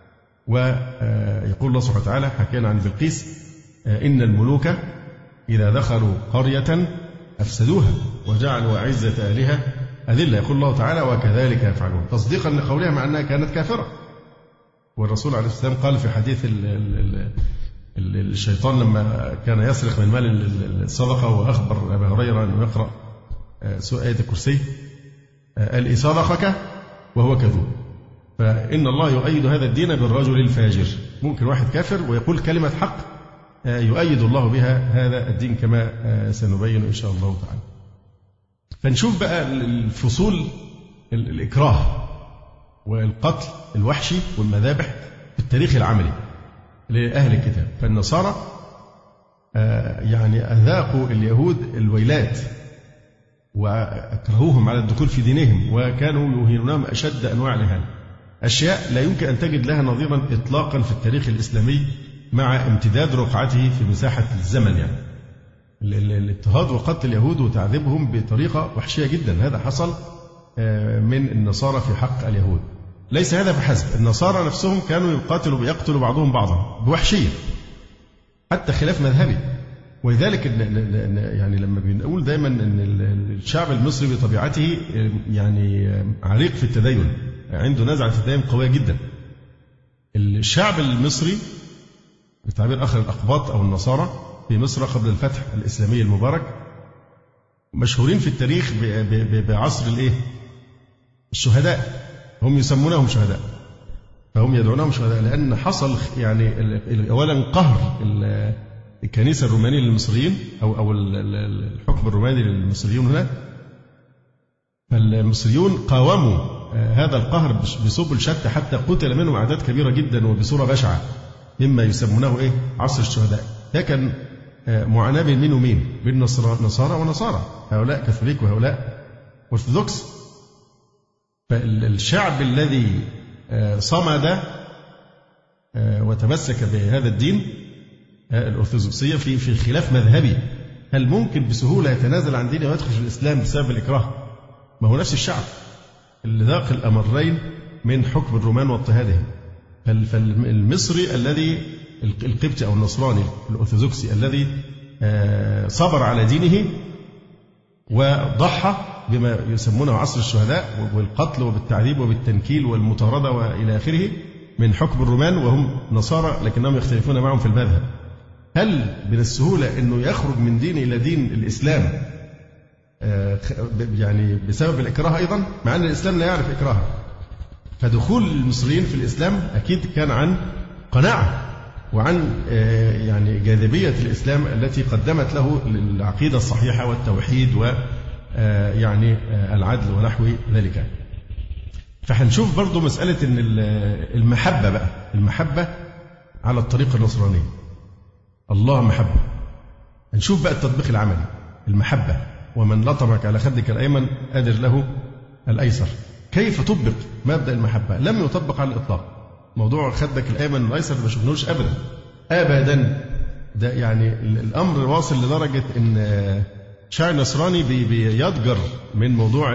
ويقول الله سبحانه وتعالى حكينا عن بلقيس: إن الملوك إذا دخلوا قرية أفسدوها وجعلوا أعزة أهلها أذلة. يقول الله تعالى: وكذلك يفعلون، تصديقا لقولها مع أنها كانت كافرة. والرسول عليه السلام قال في حديث الشيطان لما كان يسرق من مال الصدقة، وأخبر أبا هريرة أنه يقرأ آية الكرسي، قال: صدقك وهو كذوب. فإن الله يؤيد هذا الدين بالرجل الفاجر. ممكن واحد كافر ويقول كلمة حق يؤيد الله بها هذا الدين، كما سنبين إن شاء الله تعالى. فنشوف بقى الفصول الإكراه والقتل الوحشي والمذابح في التاريخ العملي لأهل الكتاب. فالنصارى يعني أذاقوا اليهود الويلات وأكرهوهم على الدخول في دينهم، وكانوا يهينونهم أشد أنواع الإهانة، أشياء لا يمكن أن تجد لها نظيرا إطلاقا في التاريخ الإسلامي مع امتداد رقعته في مساحة الزمن. يعني الاضطهاد وقتل اليهود وتعذيبهم بطريقة وحشية جدا، هذا حصل من النصارى في حق اليهود. ليس هذا فحسب، النصارى نفسهم كانوا يقتلوا بعضهم بعضا بوحشية حتى خلاف مذهبي. ولذلك يعني لما بنقول دايما ان الشعب المصري بطبيعته يعني عريق في التدين، عنده نزعة التدين قوية جدا. الشعب المصري بتعبير آخر الأقباط أو النصارى في مصر قبل الفتح الإسلامي المبارك مشهورين في التاريخ بعصر الشهداء. هم يسمونهم شهداء، فهم يدعونهم شهداء لأن حصل يعني أولا قهر الكنيسة الرومانية للمصريين أو الحكم الروماني للمصريين هنا. فالمصريون قاوموا هذا القهر بسبل شتى حتى قتل منهم أعداد كبيرة جدا وبصورة بشعة مما يسمونه عصر الشهداء. ده كان معاناة بين مين ومين؟ بين نصارى ونصارى، هؤلاء كاثوليك وهؤلاء أرثوذكس. فالشعب الذي صمد وتمسك بهذا الدين الأرثوذكسية في خلاف مذهبي، هل ممكن بسهولة يتنازل عن دينه ويدخل في الإسلام بسبب الإكراه؟ ما هو نفس الشعب اللي ذاق الأمرين من حكم الرومان واضطهادهم. فالمصري الذي القبطي أو النصراني الأرثوذكسي الذي صبر على دينه وضحى بما يسمونه عصر الشهداء والقتل وبالتعذيب وبالتنكيل والمطاردة وإلى آخره من حكم الرومان، وهم نصارى لكنهم يختلفون معهم في المذهب، هل من السهولة أنه يخرج من دين إلى دين الإسلام يعني بسبب الإكراه أيضا، مع أن الإسلام لا يعرف إكراها؟ فدخول المصريين في الإسلام أكيد كان عن قناعة وعن يعني جاذبية الإسلام التي قدمت له العقيدة الصحيحة والتوحيد ويعني العدل ونحو ذلك. فهنشوف برضو مسألة أن المحبة على الطريق النصراني، الله محبة. هنشوف بقى التطبيق العملي، المحبة ومن لطمك على خدك الأيمن أدر له الأيسر. كيف طبق مبدأ المحبة؟ لم يطبق على الإطلاق. موضوع خدك الأيمن والأيسر ما شفناهوش أبدا. ده يعني الأمر واصل لدرجة إن شاعر نصراني بيضجر من موضوع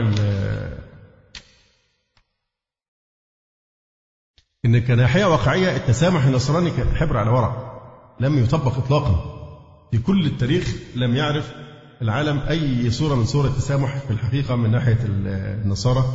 إن كناحية واقعية التسامح النصراني كحبر على ورق لم يطبق إطلاقا. في كل التاريخ لم يعرف العالم أي صورة من صور التسامح في الحقيقة من ناحية النصارى.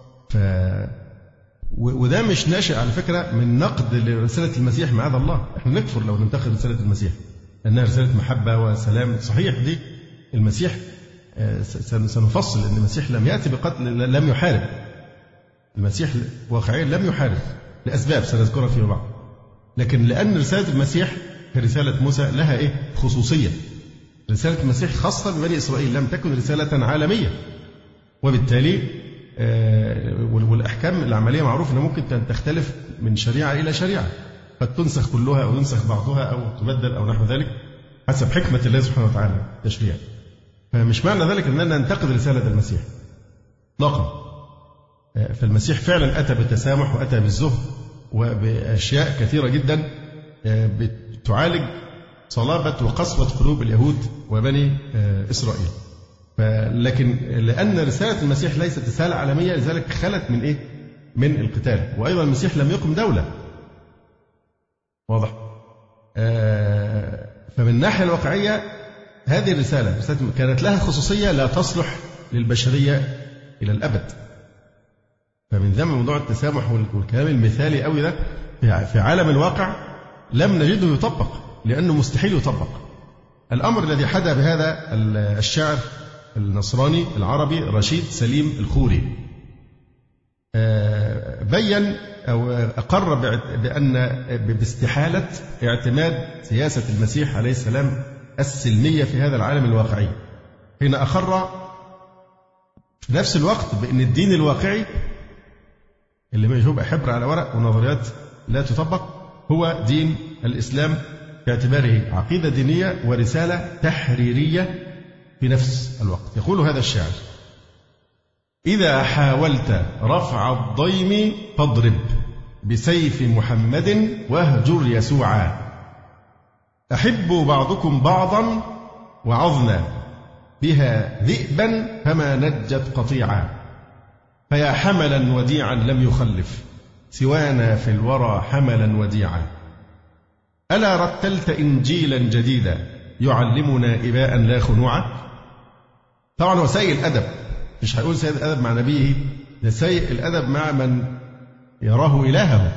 وده مش ناشئ على فكرة من نقد لرسالة المسيح معاذ الله. احنا نكفر لو ننتقد رسالة المسيح أنها رسالة محبة وسلام. صحيح دي المسيح سنفصل أن المسيح لم يأتي بقتل، لم يحارب. المسيح واقعيا لم يحارب لأسباب سنذكرها فيما بعد، لكن لأن رسالة المسيح كرسالة موسى لها خصوصية. رسالة المسيح خاصة ببني إسرائيل، لم تكن رسالة عالمية، وبالتالي والأحكام العملية معروف أنها ممكن تختلف من شريعة إلى شريعة، قد تنسخ كلها أو ينسخ بعضها أو تبدل أو نحو ذلك حسب حكمة الله سبحانه وتعالى تشريع. فمش معنى ذلك أننا ننتقد رسالة المسيح إطلاقا. فالمسيح فعلا أتى بالتسامح وأتى بالزهد وبأشياء كثيرة جدا بتعالج صلابة وقسوة قلوب اليهود وبني إسرائيل. لكن لأن رسالة المسيح ليست رسالة عالمية لذلك خلت من من القتال. وأيضا المسيح لم يقم دولة، واضح. فمن الناحية الواقعية هذه الرسالة كانت لها خصوصية لا تصلح للبشرية إلى الأبد. فمن ذم موضوع التسامح والكلام المثالي قوي ده في عالم الواقع لم نجده يطبق، لأنه مستحيل يطبق. الأمر الذي حدا بهذا الشاعر النصراني العربي رشيد سليم الخوري بين أو أقر بأن باستحالة اعتماد سياسة المسيح عليه السلام السلمية في هذا العالم الواقعي، حين أقر في نفس الوقت بأن الدين الواقعي اللي مش هو حبر على ورق ونظريات لا تطبق هو دين الإسلام، باعتباره عقيدة دينية ورسالة تحريرية في نفس الوقت. يقول هذا الشاعر: إذا حاولت رفع الضيم فاضرب بسيف محمد واهجر يسوعا، أحبوا بعضكم بعضا وعظنا بها ذئبا فما نجت قطيعا. فيا حملا وديعا لم يخلف سوانا في الورى حملا وديعا. ألا رتلت إنجيلا جديدا يعلمنا إباء لا خنوعا. طبعا هو سيء الأدب، مش هيقول سيء الأدب مع نبيه، ده سيء الأدب مع من يراه إلهه.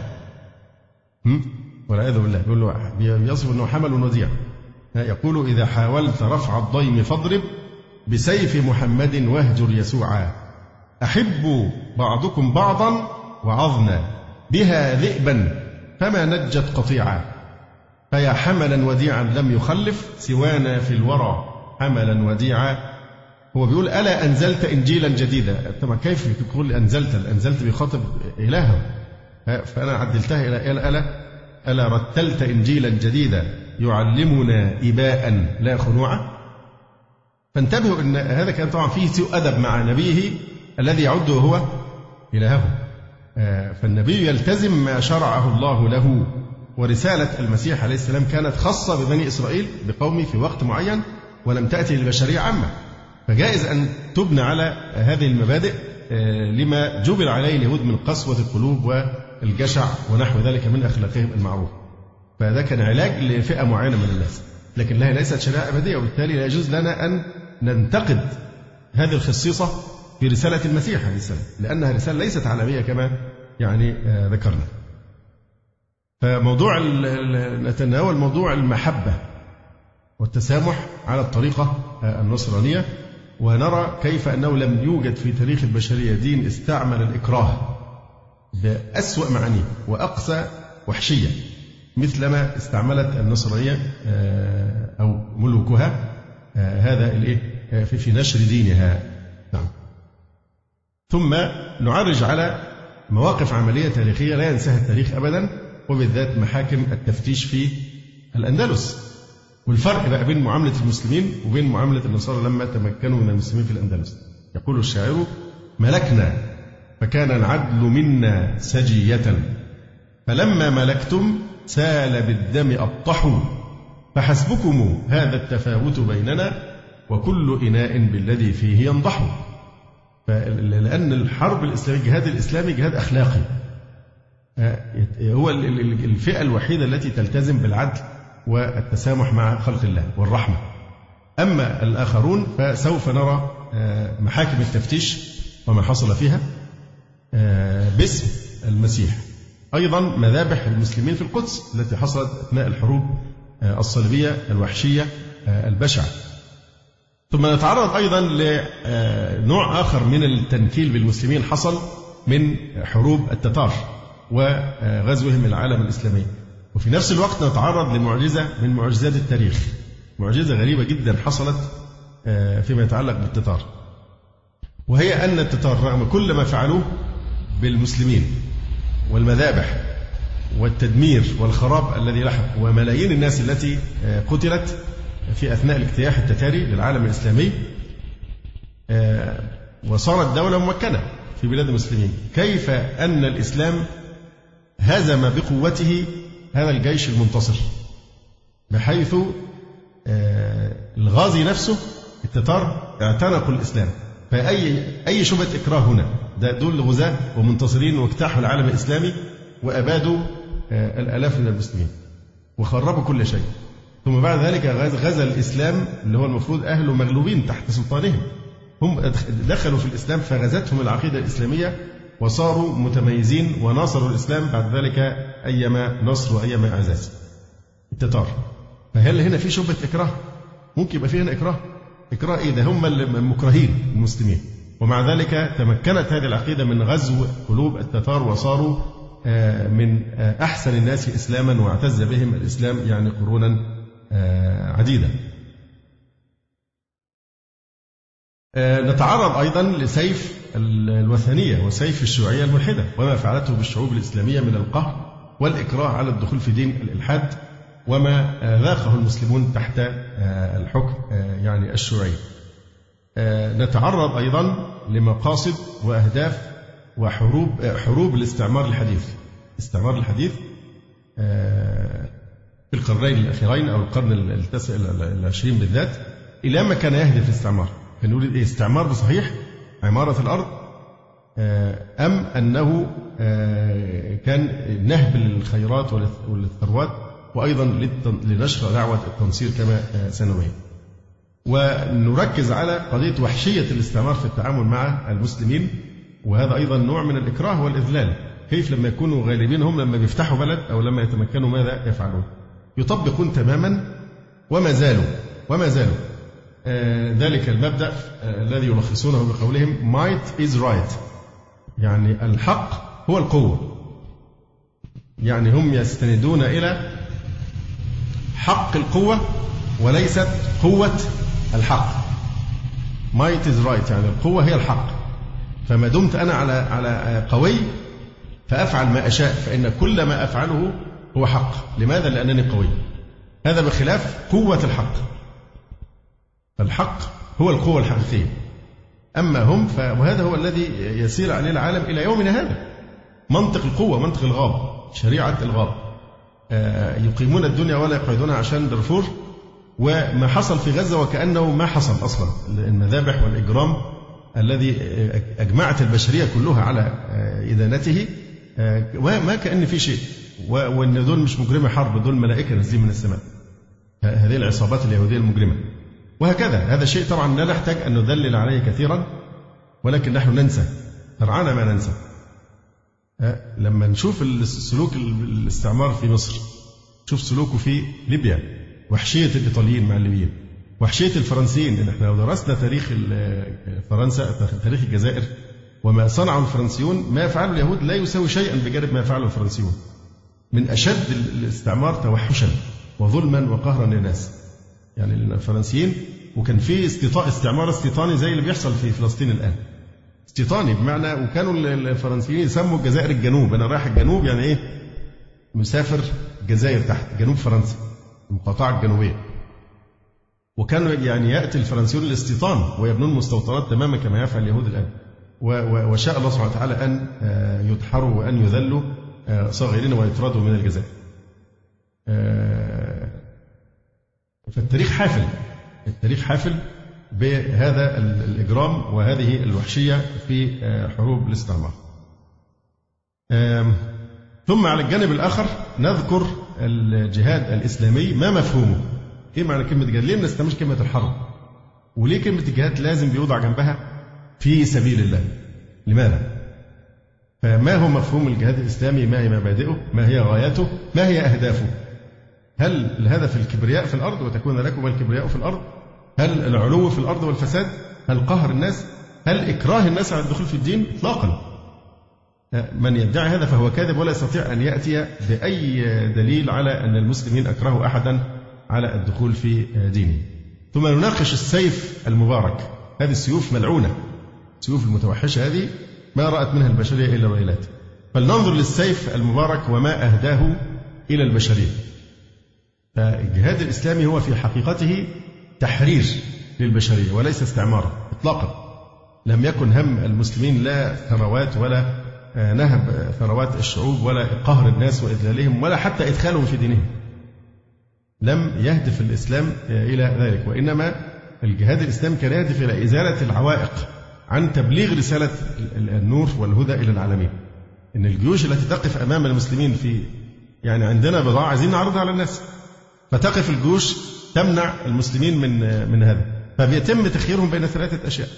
والعياذ بالله. يقول له يصف أنه حمل وديع. يقول إذا حاولت رفع الضيم فاضرب بسيف محمد واهجر يسوعا. أحب بعضكم بعضا وعظنا بها ذئبا فما نجت قطيعا. فيا حملا وديعا لم يخلف سوانا في الورى حملا وديعا. هو بيقول ألا أنزلت إنجيلا جديدا. طبعا كيف تقول أنزلت بيخاطب إلهه، فأنا عدلتها إلى ألا رتلت إنجيلا جديدا يعلمنا إباء لا خنوعا. فانتبهوا أن هذا كان طبعا فيه سوء أدب مع نبيه الذي يعده هو إلهه. فالنبي يلتزم ما شرعه الله له، ورسالة المسيح عليه السلام كانت خاصة ببني إسرائيل بقومه في وقت معين ولم تأتي للبشرية عامة، فجائز أن تبنى على هذه المبادئ لما جبل عليه اليهود من قسوة القلوب والجشع ونحو ذلك من أخلاقهم المعروف. فهذا كان علاج لفئة معينة من الناس، لكن لها ليست شريعة أبدية، وبالتالي لا يجوز لنا أن ننتقد هذه الخصيصة في رسالة المسيح عليه السلام، لأنها رسالة ليست عالمية كما ذكرنا. فموضوع نتناول موضوع المحبة والتسامح على الطريقة النصرانية، ونرى كيف أنه لم يوجد في تاريخ البشرية دين استعمل الإكراه بأسوأ معانيه وأقصى وحشية مثلما استعملت النصرانية أو ملوكها هذا في نشر دينها. نعم. ثم نعرج على مواقف عملية تاريخية لا ينساها التاريخ أبدا، وبالذات محاكم التفتيش في الأندلس، والفرق بقى بين معاملة المسلمين وبين معاملة النصارى لما تمكنوا من المسلمين في الأندلس. يقول الشاعر: ملكنا فكان العدل منا سجية، فلما ملكتم سال بالدم أبطحوا، فحسبكم هذا التفاوت بيننا وكل إناء بالذي فيه ينضح. لأن الحرب الإسلامية، الجهاد الإسلامي جهاد أخلاقي، هو الفئة الوحيدة التي تلتزم بالعدل والتسامح مع خلق الله والرحمة. أما الآخرون فسوف نرى محاكم التفتيش وما حصل فيها باسم المسيح. أيضا مذابح المسلمين في القدس التي حصلت أثناء الحروب الصليبية الوحشية البشعة. ثم نتعرض أيضا لنوع آخر من التنكيل بالمسلمين حصل من حروب التتار وغزوهم العالم الإسلامي. وفي نفس الوقت نتعرض لمعجزة من معجزات التاريخ، معجزة غريبة جدا حصلت فيما يتعلق بالتتار، وهي أن التتار رغم كل ما فعلوه بالمسلمين والمذابح والتدمير والخراب الذي لحق وملايين الناس التي قتلت في أثناء الاجتياح التتاري للعالم الإسلامي، وصارت دولة ممكنة في بلاد المسلمين، كيف أن الإسلام هزم بقوته هذا الجيش المنتصر، بحيث الغازي نفسه التتار اعتنقوا الإسلام. فأي شبهة إكراه هنا، دول غزاة ومنتصرين واجتاحوا العالم الإسلامي وأبادوا الآلاف من المسلمين وخربوا كل شيء. ثم بعد ذلك غزا الإسلام اللي هو المفروض أهله مغلوبين تحت سلطانهم، هم دخلوا في الإسلام فغزتهم العقيدة الإسلامية وصاروا متميزين وناصروا الإسلام بعد ذلك أيما نصر وأيما إعزاز التتار. فهل هنا في شبهة إكراه؟ ممكن يبقى فيه هنا إكراه إيه ده؟ هم المكرهين المسلمين، ومع ذلك تمكنت هذه العقيدة من غزو قلوب التتار وصاروا من أحسن الناس إسلاما واعتز بهم الإسلام يعني قرونا عديدة. نتعرض أيضا لسيف الوثنية وسيف الشيوعية الملحدة وما فعلته بالشعوب الإسلامية من القهر والإكراه على الدخول في دين الإلحاد وما ذاقه المسلمون تحت الحكم يعني الشيوعي. نتعرض أيضا لمقاصد وأهداف وحروب الاستعمار الحديث. الاستعمار الحديث في القرنين الأخيرين أو القرن التاسع العشرين بالذات إلى ما كان يهدف الاستعمار. كان يقول استعمار بصحيح عمارة الأرض أم أنه كان نهب للخيرات والثروات وأيضا لنشر دعوة التنصير كما سنبين. ونركز على قضية وحشية الاستعمار في التعامل مع المسلمين، وهذا أيضا نوع من الإكراه والإذلال. كيف لما يكونوا غالبين هم لما بيفتحوا بلد أو لما يتمكنوا ماذا يفعلون؟ يطبقون تماما وما زالوا ذلك المبدأ الذي يلخصونه بقولهم might is right، يعني الحق هو القوة. يعني هم يستندون إلى حق القوة وليست قوة الحق. might is right يعني القوة هي الحق، فما دمت أنا على قوي فأفعل ما أشاء، فإن كل ما أفعله هو حق. لماذا؟ لأنني قوي. هذا بخلاف قوة الحق، فالحق هو القوة الحقيقية. أما هم وهذا هو الذي يسير عليه العالم إلى يومنا هذا، منطق القوة، منطق الغاب، شريعة الغاب. يقيمون الدنيا ولا يقعدونها عشان دارفور، وما حصل في غزة وكأنه ما حصل أصلا. المذابح والإجرام الذي أجمعت البشرية كلها على إدانته وما كأن في شيء، وأن دول مش مجرمة حرب، دول ملائكة نازلين من السماء، هذه العصابات اليهودية المجرمة. وهكذا هذا شيء طبعا لا نحتاج أن ندلل عليه كثيرا، ولكن نحن ننسى، فرعنا ما ننسى. لما نشوف سلوك الاستعمار في مصر، شوف سلوكه في ليبيا، وحشية الإيطاليين مع الليبيين، وحشية الفرنسيين. إن احنا لو درسنا تاريخ فرنسا، تاريخ الجزائر، وما صنعه الفرنسيون، ما يفعله اليهود لا يساوي شيئا بجانب ما يفعله الفرنسيون. من أشد الاستعمار توحشا وظلما وقهرا للناس، يعني الفرنسيين. وكان في استعمار استيطاني زي اللي بيحصل في فلسطين الآن، استيطاني بمعنى، وكانوا الفرنسيين يسموا الجزائر الجنوب. أنا رايح الجنوب يعني إيه؟ مسافر الجزائر تحت جنوب فرنسا، المقاطعة الجنوبية. وكانوا يعني يأتي الفرنسيون الاستيطان ويبنون مستوطنات تماما كما يفعل اليهود الآن. وشاء الله سبحانه وتعالى أن يدحروا وأن يذلوا صاغرين ويطردوا من الجزائر. فالتاريخ حافل، التاريخ حافل بهذا الإجرام وهذه الوحشية في حروب الاستعمار. ثم على الجانب الآخر نذكر الجهاد الإسلامي، ما مفهومه؟ إيه معنى كلمة جهاد؟ ليه ما نستعملش كلمة الحرب؟ وليه كلمة الجهاد لازم بيوضع جنبها في سبيل الله؟ لماذا؟ فما هو مفهوم الجهاد الإسلامي؟ ما هي مبادئه؟ ما هي غاياته؟ ما هي أهدافه؟ هل الهدف الكبرياء في الأرض وتكون لكم الكبرياء في الأرض؟ هل العلو في الأرض والفساد؟ هل قهر الناس؟ هل إكراه الناس على الدخول في الدين؟ إطلاقا. من يدعي هذا فهو كاذب، ولا يستطيع أن يأتي بأي دليل على أن المسلمين أكرهوا أحدا على الدخول في دينه. ثم نناقش السيف المبارك، هذه السيوف ملعونة، السيوف المتوحشة هذه ما رأت منها البشرية إلا ويلات. فلننظر للسيف المبارك وما أهداه إلى البشرية. فالجهاد الإسلامي هو في حقيقته تحرير للبشرية وليس استعمارا إطلاقا. لم يكن هم المسلمين لا ثروات ولا نهب ثروات الشعوب ولا قهر الناس وإذلالهم ولا حتى إدخالهم في دينهم. لم يهدف الإسلام إلى ذلك، وإنما الجهاد الإسلامي كان يهدف إلى إزالة العوائق عن تبليغ رسالة النور والهدى إلى العالمين. إن الجيوش التي تقف أمام المسلمين في يعني عندنا بضاعة عايزين نعرضها على الناس، فتقف الجيوش تمنع المسلمين من هذا، فبيتم تخييرهم بين ثلاثة أشياء: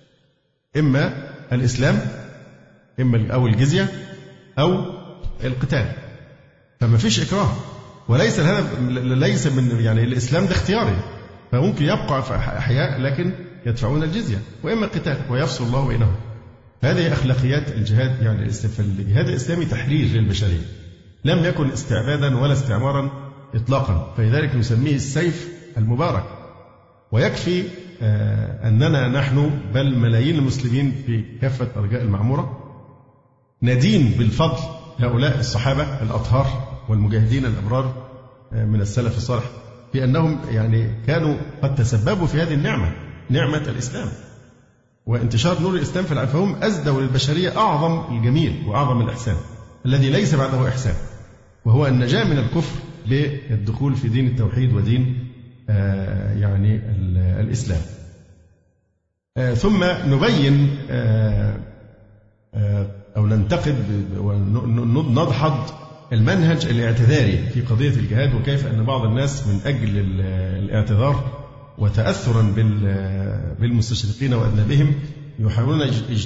إما الإسلام، إما أو الجزية، أو القتال. فما فيش إكراه، وليس الهدف ليس من يعني الإسلام ده اختياري، فممكن يبقى في أحياء لكن يدفعون الجزية، وإما القتال ويفصل الله بينهم. هذه أخلاقيات الجهاد. يعني الجهاد الإسلامي تحرير للبشرية، لم يكن استعبادا ولا استعمارا إطلاقا، فلذلك نسميه السيف المبارك. ويكفي أننا نحن بل ملايين المسلمين في كافة أرجاء المعمورة ندين بالفضل هؤلاء الصحابة الأطهار والمجاهدين الأبرار من السلف الصالح، في أنهم يعني كانوا قد تسببوا في هذه النعمة، نعمة الإسلام وانتشار نور الإسلام في العالم. فهم أزدوا للبشرية أعظم الجميل وأعظم الإحسان الذي ليس بعده إحسان، وهو النجاة من الكفر بالدخول في دين التوحيد ودين يعني الإسلام. ثم نبين أو ننتقد ونضحض المنهج الاعتذاري في قضية الجهاد، وكيف أن بعض الناس من أجل الاعتذار وتأثرا بالمستشرقين وأذنابهم يحاولون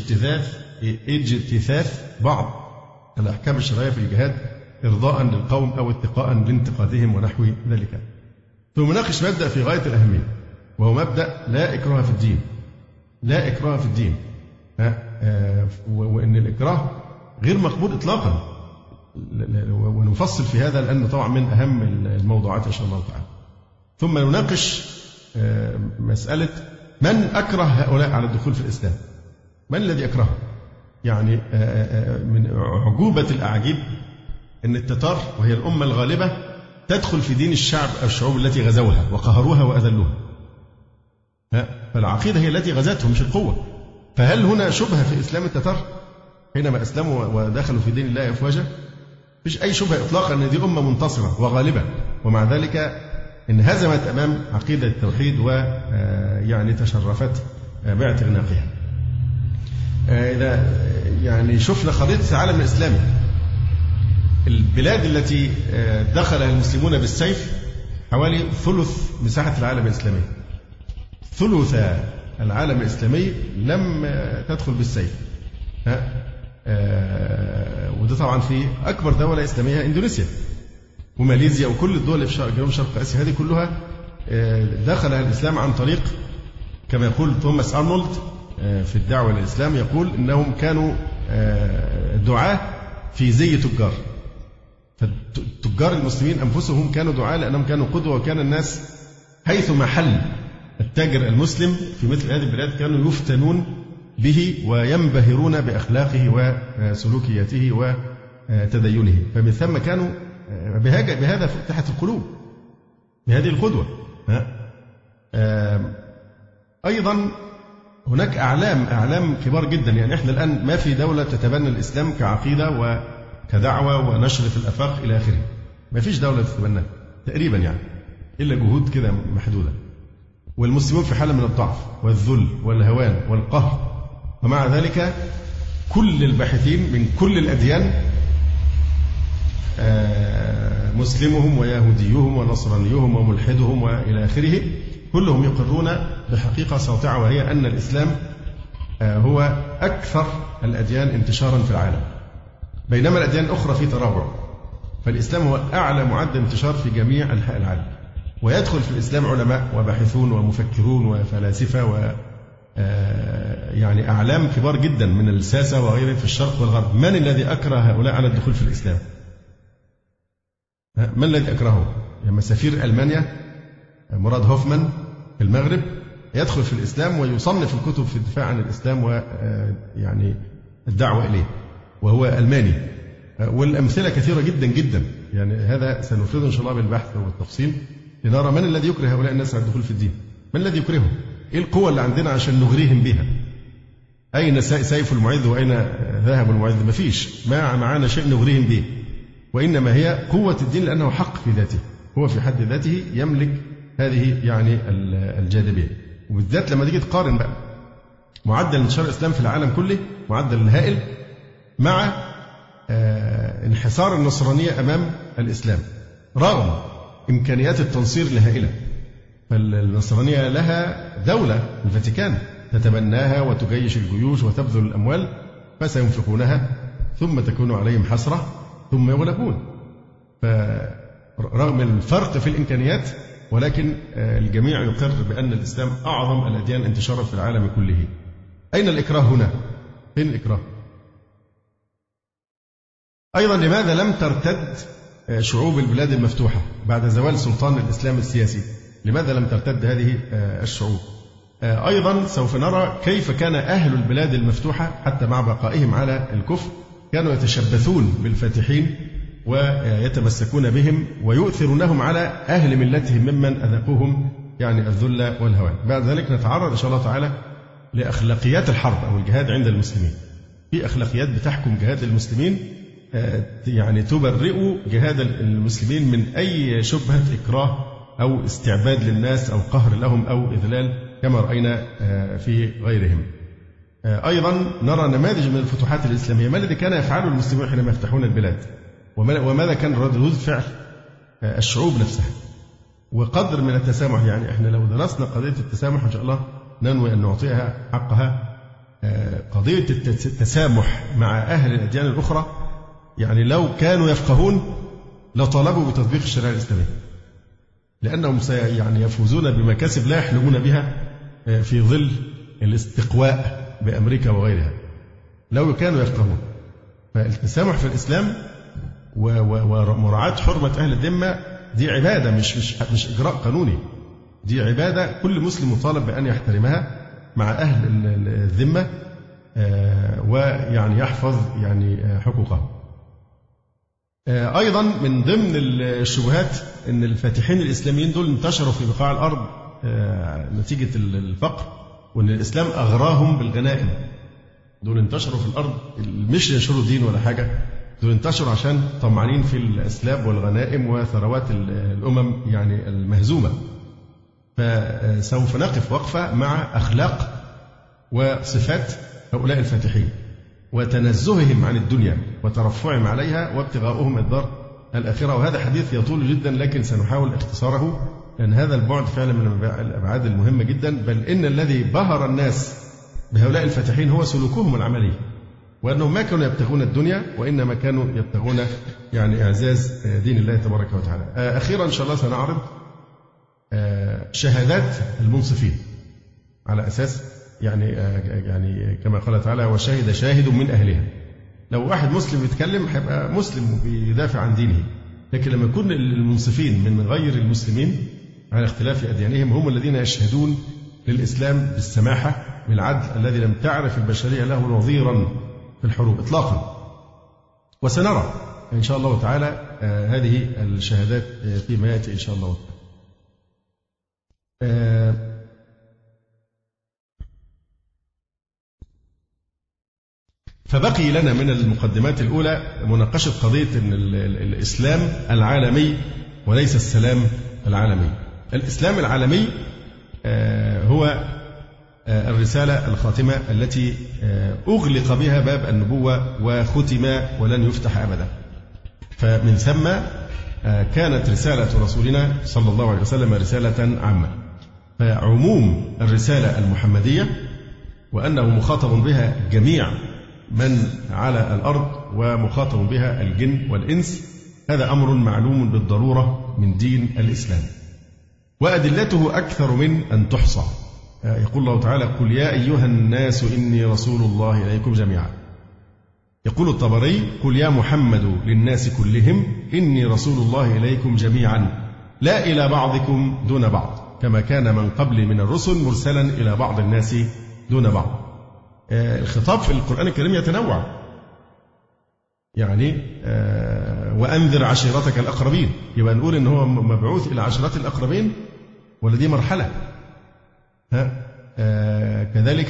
اجتثاث بعض الأحكام الشرعية في الجهاد إرضاء للقوم أو اتقاء لانتقادهم ونحو ذلك. ثم نناقش مبدأ في غاية الأهمية، وهو مبدأ لا إكراه في الدين. لا إكراه في الدين، وأن الإكراه غير مقبول إطلاقا، ونفصل في هذا لأنه طبعا من أهم الموضوعات إن شاء الله تعالى. ثم نناقش مسألة من أكره هؤلاء على الدخول في الإسلام. من الذي أكرهه؟ يعني من عجوبة الأعاجيب أن التتار وهي الأمة الغالبة تدخل في دين الشعوب التي غزوها وقهروها وأذلوها. فالعقيدة هي التي غزتهم مش القوة. فهل هنا شبهة في إسلام التتار حينما أسلموا ودخلوا في دين الله أفواجا؟ مش أي شبهة إطلاقا أن دي أمة منتصرة وغالبة، ومع ذلك انهزمت أمام عقيدة التوحيد ويعني تشرفت باعتناقها. إذا يعني شفنا خريطة العالم الإسلامي، البلاد التي دخلها المسلمون بالسيف حوالي ثلث مساحة العالم الإسلامي. ثلث العالم الإسلامي لم تدخل بالسيف. وده طبعا في أكبر دولة إسلامية إندونيسيا وماليزيا وكل الدول اللي في جنوب شرق آسيا، هذه كلها دخلها الإسلام عن طريق، كما يقول توماس أرنولد في الدعوة للإسلام، يقول إنهم كانوا دعاة في زي تجار. فالتجار المسلمين أنفسهم كانوا دعاة لأنهم كانوا قدوة، وكان الناس حيثما حل التاجر المسلم في مثل هذه البلاد كانوا يفتنون به وينبهرون بأخلاقه وسلوكياته وتدينه. فمن ثم كانوا بهذا فتحت القلوب بهذه القدوة. أيضا هناك أعلام كبار جدا. يعني إحنا الآن ما في دولة تتبنى الإسلام كعقيدة وكدعوة ونشر في الآفاق إلى آخره. ما فيش دولة تتبناه تقريبا يعني، إلا جهود كده محدودة. والمسلمون في حالة من الضعف والذل والهوان والقهر، ومع ذلك كل الباحثين من كل الأديان، مسلمهم ويهوديهم ونصرانيهم وملحدهم وإلى آخره، كلهم يقرون بحقيقة ساطعة، وهي أن الإسلام هو أكثر الأديان انتشارا في العالم، بينما الأديان الأخرى في تراجع. فالإسلام هو أعلى معدل انتشار في جميع أنحاء العالم، ويدخل في الإسلام علماء وباحثون ومفكرون وفلاسفة يعني أعلام كبار جدا من الساسة وغيره في الشرق والغرب. من الذي أكره هؤلاء على الدخول في الإسلام؟ من الذي أكرهه؟ يعني سفير ألمانيا مراد هوفمان في المغرب يدخل في الإسلام ويصنف الكتب في الدفاع عن الإسلام ويعني الدعوة إليه، وهو ألماني. والأمثلة كثيرة جدا جدا، يعني هذا سنفرده إن شاء الله بالبحث والتفصيل لنرى من الذي يكره هؤلاء الناس على الدخول في الدين. من الذي يكرههم؟ إيه القوة اللي عندنا عشان نغريهم بها؟ أين سيف المعز وأين ذهب المعز؟ ما فيش، ما معانا شيء نغريهم به، وإنما هي قوة الدين لأنه حق في ذاته، هو في حد ذاته يملك هذه يعني الجاذبية. وبالذات لما تيجي تقارن بقى معدل انتشار الإسلام في العالم كله، معدل الهائل، مع انحصار النصرانية أمام الإسلام رغم إمكانيات التنصير الهائلة. فالنصرانية لها دولة الفاتيكان تتبناها وتجيش الجيوش وتبذل الأموال، فسينفقونها ثم تكون عليهم حسرة ثم يغلبون. فرغم الفرق في الإمكانيات، ولكن الجميع يقر بأن الإسلام أعظم الأديان انتشارا في العالم كله. أين الإكراه هنا؟ فين الإكراه؟ أيضا لماذا لم ترتد شعوب البلاد المفتوحة بعد زوال سلطان الإسلام السياسي؟ لماذا لم ترتد هذه الشعوب؟ أيضا سوف نرى كيف كان أهل البلاد المفتوحة حتى مع بقائهم على الكفر كانوا يتشبثون بالفاتحين ويتمسكون بهم ويؤثرونهم على أهل ملتهم ممن أذاقوهم يعني الذل والهوان. بعد ذلك نتعرض إن شاء الله تعالى لأخلاقيات الحرب أو الجهاد عند المسلمين. في أخلاقيات بتحكم جهاد المسلمين يعني تبرئ جهاد المسلمين من أي شبهة إكراه أو استعباد للناس أو قهر لهم أو إذلال كما رأينا في غيرهم. أيضا نرى نماذج من الفتوحات الإسلامية. ما الذي كان يفعله المسلمون حينما يفتحون البلاد؟ وماذا كان ردود فعل الشعوب نفسها؟ وقدر من التسامح. يعني احنا لو درسنا قضية التسامح إن شاء الله ننوي أن نعطيها حقها. قضية التسامح مع أهل الأديان الأخرى، يعني لو كانوا يفقهون لطالبوا بتطبيق الشريعة الإسلامية، لأنهم يعني يفوزون بمكاسب لا يحلمون بها في ظل الاستقواء بأمريكا وغيرها لو كانوا يفقهون. فالتسامح في الإسلام ومراعاة حرمة أهل الذمة دي عبادة، مش إجراء قانوني، دي عبادة كل مسلم مطالب بأن يحترمها مع أهل الذمة ويعني يحفظ يعني حقوقهم. أيضا من ضمن الشبهات أن الفاتحين الإسلاميين دول انتشروا في بقاع الأرض نتيجة الفقر، وأن الإسلام أغراهم بالغنائم. دول انتشروا في الأرض مش ينشروا دين ولا حاجة، دول انتشروا عشان طمعانين في الأسلاب والغنائم وثروات الأمم يعني المهزومة. فسوف نقف وقفة مع أخلاق وصفات هؤلاء الفاتحين وتنزههم عن الدنيا وترفعهم عليها وابتغاؤهم الدار الآخرة. وهذا حديث يطول جدا لكن سنحاول اختصاره، لأن هذا البعد فعلا من الأبعاد المهمة جدا. بل إن الذي بهر الناس بهؤلاء الفاتحين هو سلوكهم العملي، وأنهم ما كانوا يبتغون الدنيا وإنما كانوا يبتغون يعني إعزاز دين الله تبارك وتعالى. أخيرا إن شاء الله سنعرض شهادات المنصفين على أساس يعني كما قال تعالى وشهد شاهد من أهلها. لو واحد مسلم يتكلم هيبقى مسلم وبيدافع عن دينه، لكن لما يكون المنصفين من غير المسلمين على اختلاف أديانهم هم الذين يشهدون للإسلام بالسماحة بالعدل الذي لم تعرف البشرية له نظيرا في الحروب إطلاقا. وسنرى إن شاء الله تعالى هذه الشهادات فيما يأتي إن شاء الله تعالى. فبقي لنا من المقدمات الأولى مناقشة قضية أن الإسلام العالمي وليس السلام العالمي. الإسلام العالمي هو الرسالة الخاتمة التي أغلق بها باب النبوة وختم ولن يفتح أبدا. فمن ثم كانت رسالة رسولنا صلى الله عليه وسلم رسالة عامة. فعموم الرسالة المحمدية وأنه مخاطب بها جميع من على الأرض ومخاطب بها الجن والإنس، هذا أمر معلوم بالضرورة من دين الإسلام، وأدلته أكثر من أن تحصى. يقول الله تعالى قل يا أيها الناس إني رسول الله إليكم جميعا. يقول الطبري قل يا محمد للناس كلهم إني رسول الله إليكم جميعا لا إلى بعضكم دون بعض كما كان من قبل من الرسل مرسلا إلى بعض الناس دون بعض. الخطاب في القرآن الكريم يتنوع، يعني وأنذر عشيرتك الأقربين، يبقى نقول إن هو مبعوث إلى عشيرة الأقربين ولا دي مرحلة؟ كذلك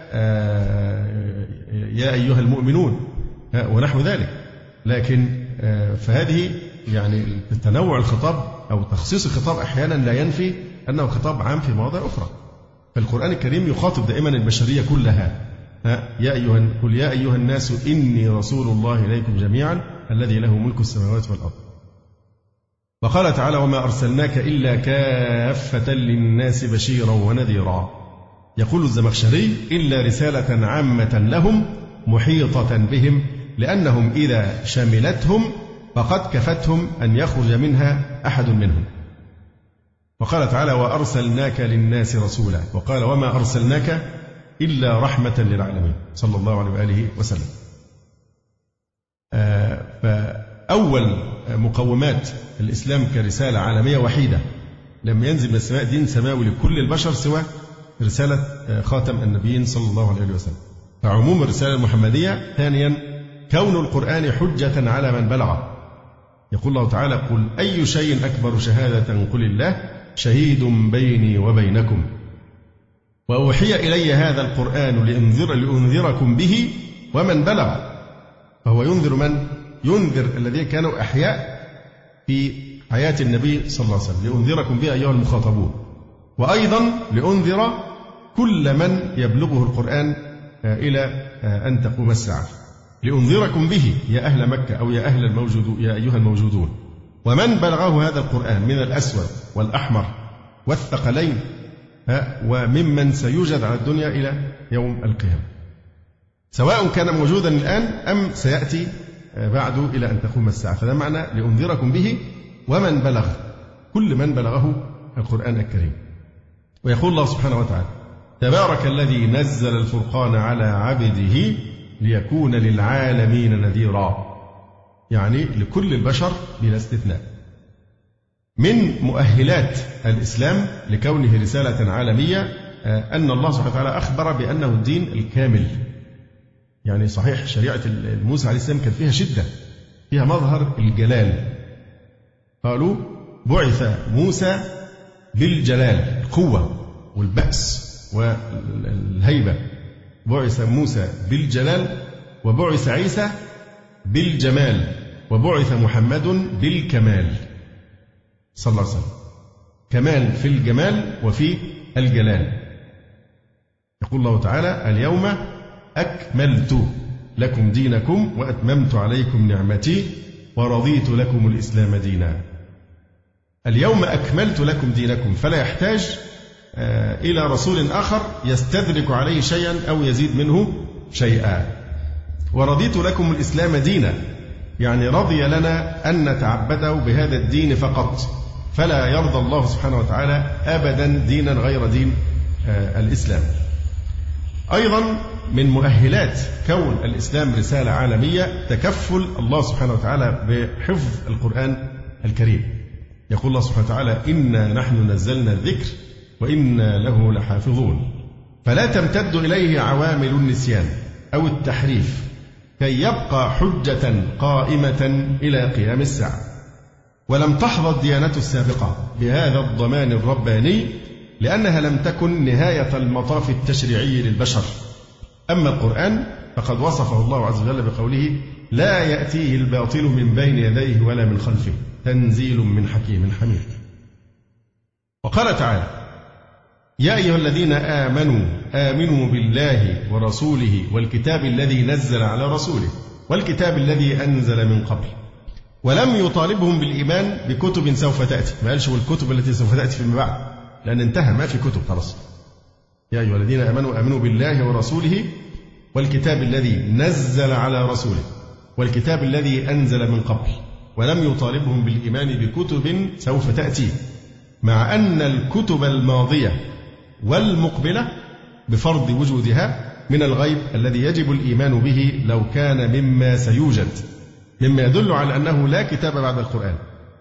يا أيها المؤمنون ونحو ذلك. لكن فهذه يعني تنوع الخطاب أو تخصيص الخطاب أحيانا لا ينفي أنه خطاب عام في مواضع أخرى. فالقرآن الكريم يخاطب دائما البشرية كلها. قل يا أيها الناس إني رسول الله إليكم جميعا الذي له ملك السماوات والأرض. وقال تعالى وما أرسلناك إلا كافة للناس بشيرا ونذيرا. يقول الزمخشري إلا رسالة عامة لهم محيطة بهم لأنهم إذا شملتهم فقد كفتهم أن يخرج منها أحد منهم. وقال تعالى وأرسلناك للناس رسولا. وقال وما أرسلناك إلا رحمة للعالمين صلى الله عليه وآله وسلم. فأول مقومات الإسلام كرسالة عالمية وحيدة، لم ينزل من السماء دين سماوي لكل البشر سوى رسالة خاتم النبيين صلى الله عليه وسلم. فعموم الرسالة المحمدية. ثانيا كون القرآن حجة على من بلغه. يقول الله تعالى قل أي شيء أكبر شهادة قل الله شهيد بيني وبينكم وأوحي إلي هذا القرآن لأنذركم به ومن بلغ. فهو ينذر من؟ ينذر الذين كانوا أحياء في حياة النبي صلى الله عليه وسلم، لأنذركم به أيها المخاطبون. وأيضا لأنذر كل من يبلغه القرآن إلى أن تقوم الساعة. لأنذركم به يا أهل مكة أو يا أيها الموجودون، ومن بلغه هذا القرآن من الأسود والأحمر والثقلين وممن سيوجد على الدنيا إلى يوم القيامة، سواء كان موجودا الآن أم سيأتي بعد إلى أن تقوم الساعة. فده معنى لأنذركم به ومن بلغ، كل من بلغه القرآن الكريم. ويقول الله سبحانه وتعالى: تبارك الذي نزل الفرقان على عبده ليكون للعالمين نذيرا، يعني لكل البشر بلا استثناء. من مؤهلات الإسلام لكونه رسالة عالمية أن الله سبحانه وتعالى أخبر بأنه الدين الكامل. يعني صحيح شريعة موسى عليه السلام كان فيها شدة، فيها مظهر الجلال. قالوا بعث موسى بالجلال، القوة والبأس والهيبة. بعث موسى بالجلال، وبعث عيسى بالجمال، وبعث محمد بالكمال صلى الله عليه وسلم. كمال في الجمال وفي الجلال. يقول الله تعالى: اليوم أكملت لكم دينكم وأتممت عليكم نعمتي ورضيت لكم الإسلام دينا. اليوم أكملت لكم دينكم، فلا يحتاج إلى رسول آخر يستدرك عليه شيئا أو يزيد منه شيئا. ورضيت لكم الإسلام دينا، يعني رضي لنا أن نتعبده بهذا الدين فقط، فلا يرضى الله سبحانه وتعالى أبدا دينا غير دين الإسلام. أيضا من مؤهلات كون الإسلام رسالة عالمية تكفل الله سبحانه وتعالى بحفظ القرآن الكريم. يقول الله سبحانه وتعالى: إنا نحن نزلنا الذكر وإنا له لحافظون. فلا تمتد إليه عوامل النسيان أو التحريف كي يبقى حجة قائمة إلى قيام الساعة. ولم تحظى الديانة السابقة بهذا الضمان الرباني لأنها لم تكن نهاية المطاف التشريعي للبشر. أما القرآن فقد وصفه الله عز وجل بقوله: لا يأتيه الباطل من بين يديه ولا من خلفه تنزيل من حكيم حميد. وقال تعالى: يا أيها الذين آمنوا بالله ورسوله والكتاب الذي نزل على رسوله والكتاب الذي أنزل من قبل. ولم يطالبهم بالإيمان بكتب سوف تأتي، ما قالش والكتب التي سوف تأتي فيما بعد، لأن انتهى، ما في كتب خلاص. يا أيها الذين آمنوا بالله ورسوله والكتاب الذي نزل على رسوله والكتاب الذي أنزل من قبل. ولم يطالبهم بالإيمان بكتب سوف تأتي، مع أن الكتب الماضية والمقبلة بفرض وجودها من الغيب الذي يجب الإيمان به لو كان مما سيوجد، مما يدل على أنه لا كتاب بعد القرآن.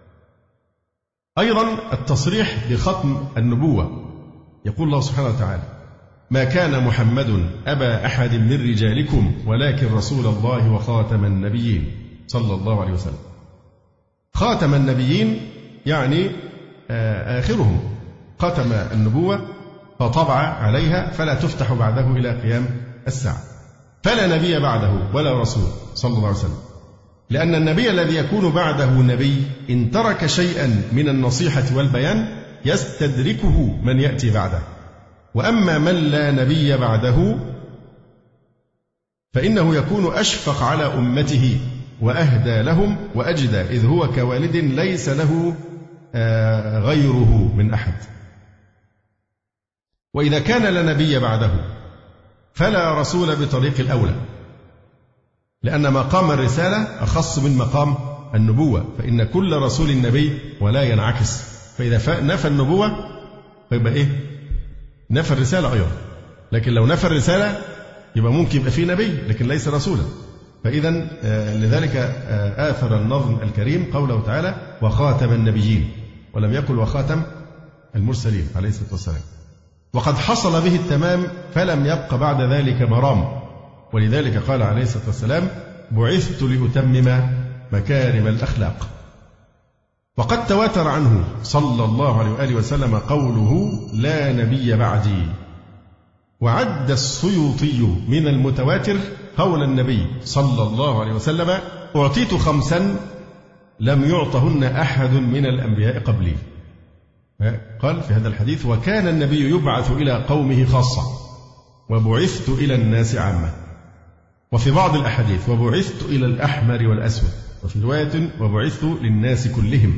أيضا التصريح بختم النبوة. يقول الله سبحانه وتعالى: ما كان محمد أبا أحد من رجالكم ولكن رسول الله وخاتم النبيين صلى الله عليه وسلم. خاتم النبيين يعني آخرهم، ختم النبوة فطبع عليها فلا تفتح بعده إلى قيام الساعة. فلا نبي بعده ولا رسول صلى الله عليه وسلم، لأن النبي الذي يكون بعده نبي إن ترك شيئا من النصيحة والبيان يستدركه من يأتي بعده. وأما من لا نبي بعده فإنه يكون أشفق على أمته وأهدى لهم وأجدى، إذ هو كوالد ليس له غيره من أحد. وإذا كان لا نبي بعده فلا رسول بطريق الأولى، لأن مقام الرسالة أخص من مقام النبوة، فإن كل رسول نبي ولا ينعكس. فإذا نفى النبوة فيبقى إيه؟ نفى الرسالة أيضا. لكن لو نفى الرسالة يبقى ممكن يبقى فيه نبي لكن ليس رسولا. فإذا لذلك آثر النظم الكريم قوله تعالى: وخاتم النبيين، ولم يقل وخاتم المرسلين عليه الصلاة والسلام. وقد حصل به التمام فلم يبق بعد ذلك مرام، ولذلك قال عليه الصلاة والسلام: بعثت لأتمم مكارم الأخلاق. وقد تواتر عنه صلى الله عليه وآله وسلم قوله: لا نبي بعدي. وعد السيوطي من المتواتر قول النبي صلى الله عليه وسلم: أعطيت 5 لم يعطهن أحد من الأنبياء قبلي. قال في هذا الحديث: وكان النبي يبعث إلى قومه خاصة، وبعثت إلى الناس عامة. وفي بعض الأحاديث وبعثت إلى الأحمر والأسود، وفي رواية وبعثت للناس كلهم.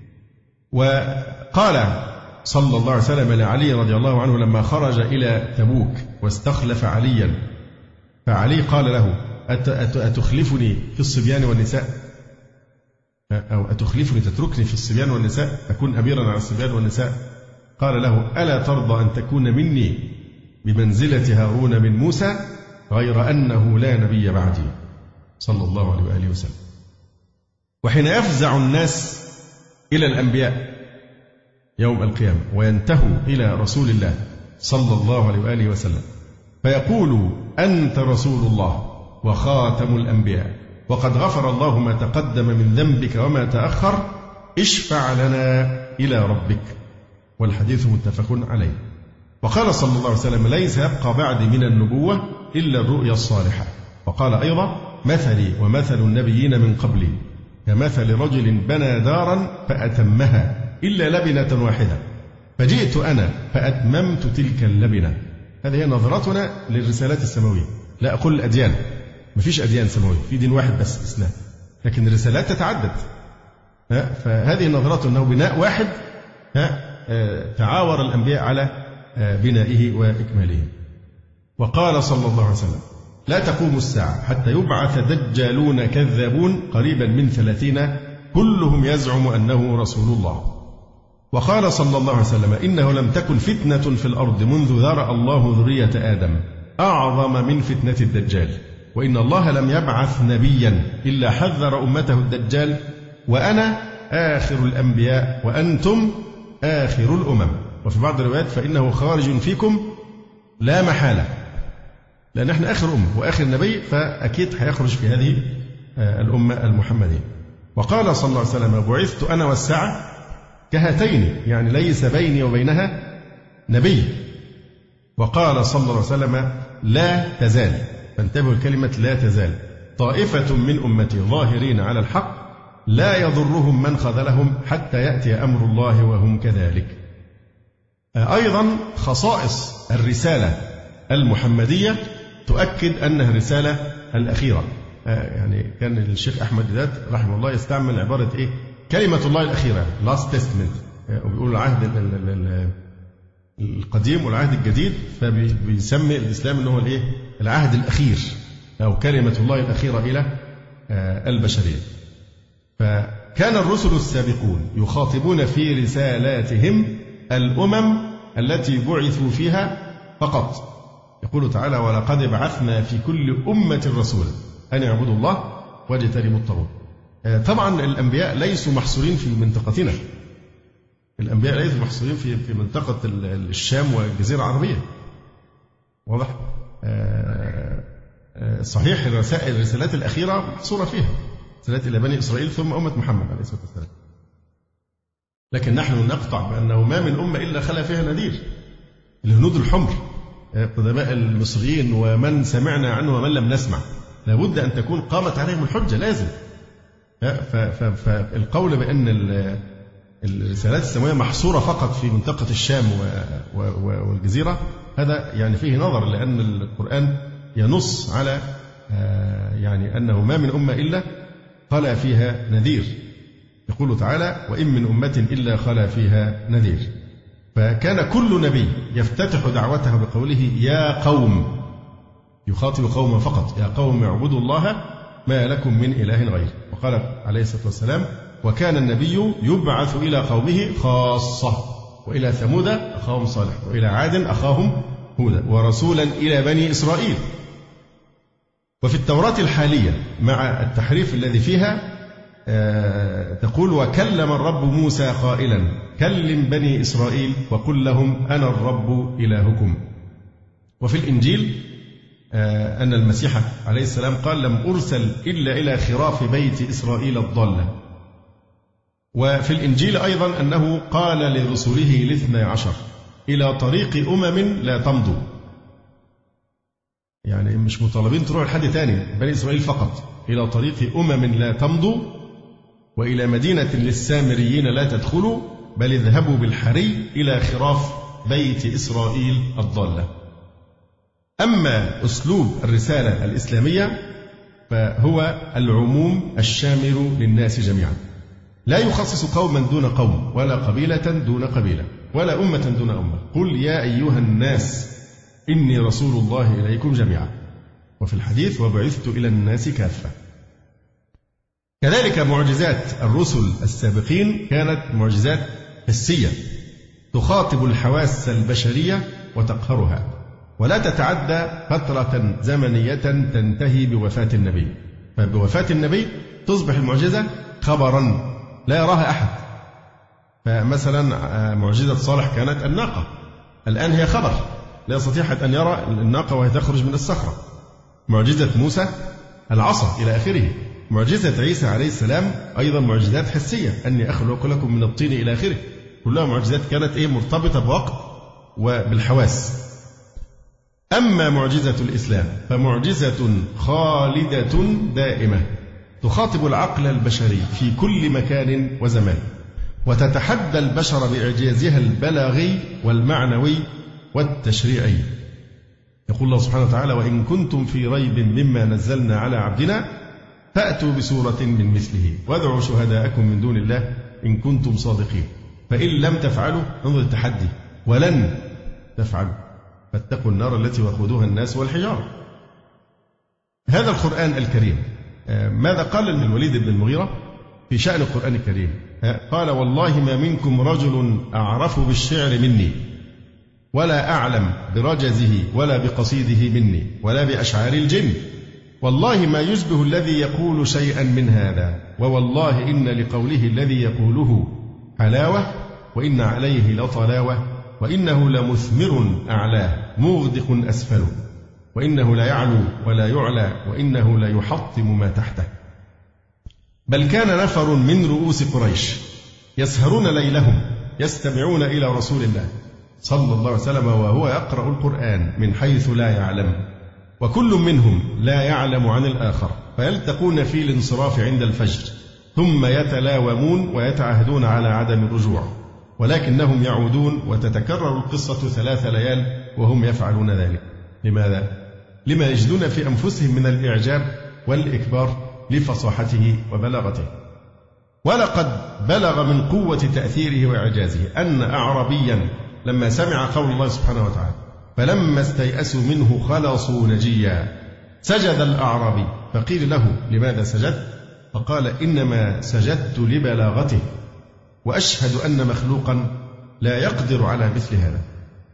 وقال صلى الله عليه وسلم لعلي رضي الله عنه لما خرج إلى تبوك واستخلف عليا، فعلي قال له: أتخلفني في الصبيان والنساء، أو أتخلفني تتركني في الصبيان والنساء، أكون أميرا على الصبيان والنساء؟ قال له: ألا ترضى أن تكون مني بمنزلة هارون من موسى، غير أنه لا نبي بعدي، صلى الله عليه وآله وسلم. وحين يفزع الناس إلى الأنبياء يوم القيامة وينتهوا إلى رسول الله صلى الله عليه وآله وسلم فيقول: أنت رسول الله وخاتم الأنبياء، وقد غفر الله ما تقدم من ذنبك وما تأخر، اشفع لنا إلى ربك. والحديث متفق عليه. وقال صلى الله عليه وسلم: ليس يبقى بعد من النبوة إلا الرؤيا الصالحة. وقال أيضا: مثلي ومثل النبيين من قبلي كمثل رجل بنى دارا فأتمها إلا لبنة واحدة، فجئت أنا فأتممت تلك اللبنة. هذه هي نظرتنا للرسالات السماوية. لا أقول الأديان، مفيش أديان سماوية، في دين واحد بس، الإسلام، لكن الرسالات تتعدد. فهذه نظرته أنه بناء واحد تعاور الأنبياء على بنائه وإكماله. وقال صلى الله عليه وسلم: لا تقوم الساعة حتى يبعث دجالون كذابون قريبا من 30 كلهم يزعم أنه رسول الله. وقال صلى الله عليه وسلم: إنه لم تكن فتنة في الأرض منذ ذرأ الله ذرية آدم أعظم من فتنة الدجال، وإن الله لم يبعث نبيا إلا حذر أمته الدجال، وأنا آخر الأنبياء وأنتم آخر الأمم. وفي بعض الروايات: فإنه خارج فيكم لا محالة، لأن احنا آخر أمة وآخر نبي، فأكيد هيخرج في هذه الأمة المحمدية. وقال صلى الله عليه وسلم: بعثت أنا والساعة كهاتين، يعني ليس بيني وبينها نبي. وقال صلى الله عليه وسلم: لا تزال، فانتبهوا الكلمة لا تزال، طائفة من أمتي ظاهرين على الحق لا يضرهم من خذلهم حتى يأتي أمر الله وهم كذلك. أيضا خصائص الرسالة المحمدية تؤكد أنها الرسالة الأخيرة. يعني كان الشيخ أحمد ديدات رحمه الله يستعمل عبارة إيه؟ كلمة الله الأخيرة، last testament، وبيقول العهد القديم والعهد الجديد، فبيسمي الإسلام أنه الإيه؟ العهد الأخير أو كلمة الله الأخيرة إلى البشرية. فكان الرسل السابقون يخاطبون في رسالاتهم الأمم التي بعثوا فيها فقط. يقول تعالى: ولقد بعثنا في كل أمة رسولا أن يعبدوا الله واجتنبوا الطاغوت. طبعا الأنبياء ليسوا محصورين في منطقتنا، الأنبياء ليسوا محصورين في منطقة الشام والجزيرة العربية، واضح؟ صحيح الرسالات الأخيرة محصورة فيها، رسالات إلى بني إسرائيل ثم أمة محمد عليه الصلاة والسلام، لكن نحن نقطع بأنه ما من أمة إلا خلا فيها نذير. الهنود الحمر قدماء المصريين ومن سمعنا عنه ومن لم نسمع، لابد أن تكون قامت عليهم الحجة، لازم. فالقول بأن الرسالات السماوية محصورة فقط في منطقة الشام والجزيرة، هذا يعني فيه نظر، لأن القرآن ينص على يعني أنه ما من أمة إلا خلا فيها نذير. يقول تعالى: وإن من أمة إلا خلا فيها نذير. فكان كل نبي يفتتح دعوته بقوله: يا قوم، يخاطب قوما فقط، يا قوم اعبدوا الله ما لكم من إله غيره. وقال عليه الصلاة والسلام: وكان النبي يبعث إلى قومه خاصة، وإلى ثمود أخاهم صالح، وإلى عاد أخاهم هودا، ورسولا إلى بني إسرائيل. وفي التوراة الحالية مع التحريف الذي فيها تقول: وكلم الرب موسى قائلا: كلم بني إسرائيل وقل لهم أنا الرب إلهكم. وفي الإنجيل أن المسيح عليه السلام قال: لم أرسل إلا إلى خراف بيت إسرائيل الضالة. وفي الإنجيل أيضا أنه قال لرسله 12: إلى طريق أمم لا تمضوا، يعني مش مطالبين تروحوا لحد تاني، بني إسرائيل فقط، إلى طريق أمم لا تمضوا، وإلى مدينة للسامريين لا تدخلوا، بل اذهبوا بالحري إلى خراف بيت إسرائيل الضالة. أما أسلوب الرسالة الإسلامية فهو العموم الشامل للناس جميعا، لا يخصص قوما دون قوم، ولا قبيلة دون قبيلة، ولا أمة دون أمة. قل يا أيها الناس إني رسول الله إليكم جميعا. وفي الحديث وبعثت إلى الناس كافة. كذلك معجزات الرسل السابقين كانت معجزات حسية تخاطب الحواس البشرية وتقهرها، ولا تتعدى فترة زمنية تنتهي بوفاة النبي. فبوفاة النبي تصبح المعجزة خبرا لا يراها أحد. فمثلا معجزة صالح كانت الناقة، الآن هي خبر لا يستطيع أحد أن يرى الناقة وهي تخرج من الصخرة. معجزة موسى العصا إلى آخره. معجزة عيسى عليه السلام أيضا معجزات حسية، أني أخلق لكم من الطين إلى آخره. كلها معجزات كانت مرتبطة بوقت وبالحواس. أما معجزة الإسلام فمعجزة خالدة دائمة تخاطب العقل البشري في كل مكان وزمان، وتتحدى البشر بإعجازها البلاغي والمعنوي والتشريعي. يقول الله سبحانه وتعالى: وإن كنتم في ريب مما نزلنا على عبدنا فأتوا بسورة من مثله وادعوا شهداءكم من دون الله إن كنتم صادقين فإن لم تفعلوا، انظر التحدي، ولن تفعلوا فاتقوا النار التي وقودها الناس والحجارة. هذا القرآن الكريم ماذا قال الوليد بن المغيرة في شأن القرآن الكريم؟ قال: والله ما منكم رجل أعرف بالشعر مني، ولا أعلم برجزه ولا بقصيده مني، ولا بأشعار الجن، والله ما يشبه الذي يقول شيئا من هذا، ووالله إن لقوله الذي يقوله حلاوة، وإن عليه لطلاوة، وإنه لمثمر أعلاه مغدق أسفله، وإنه لا يعلو ولا يعلى، وإنه لا يحطم ما تحته. بل كان نفر من رؤوس قريش يسهرون ليلهم يستمعون إلى رسول الله صلى الله عليه وسلم وهو يقرأ القرآن من حيث لا يعلم، وكل منهم لا يعلم عن الآخر، فيلتقون في الانصراف عند الفجر، ثم يتلاومون ويتعهدون على عدم الرجوع، ولكنهم يعودون وتتكرر القصة 3 ليال وهم يفعلون ذلك. لماذا؟ لما يجدون في أنفسهم من الإعجاب والإكبار لفصاحته وبلاغته. ولقد بلغ من قوة تأثيره وإعجازه أن أعربيا لما سمع قول الله سبحانه وتعالى فلما استيأسوا منه خلصوا نجيا سجد الأعرابي، فقيل له: لماذا سجدت؟ فقال: إنما سجدت لبلاغته، وأشهد أن مخلوقا لا يقدر على مثل هذا.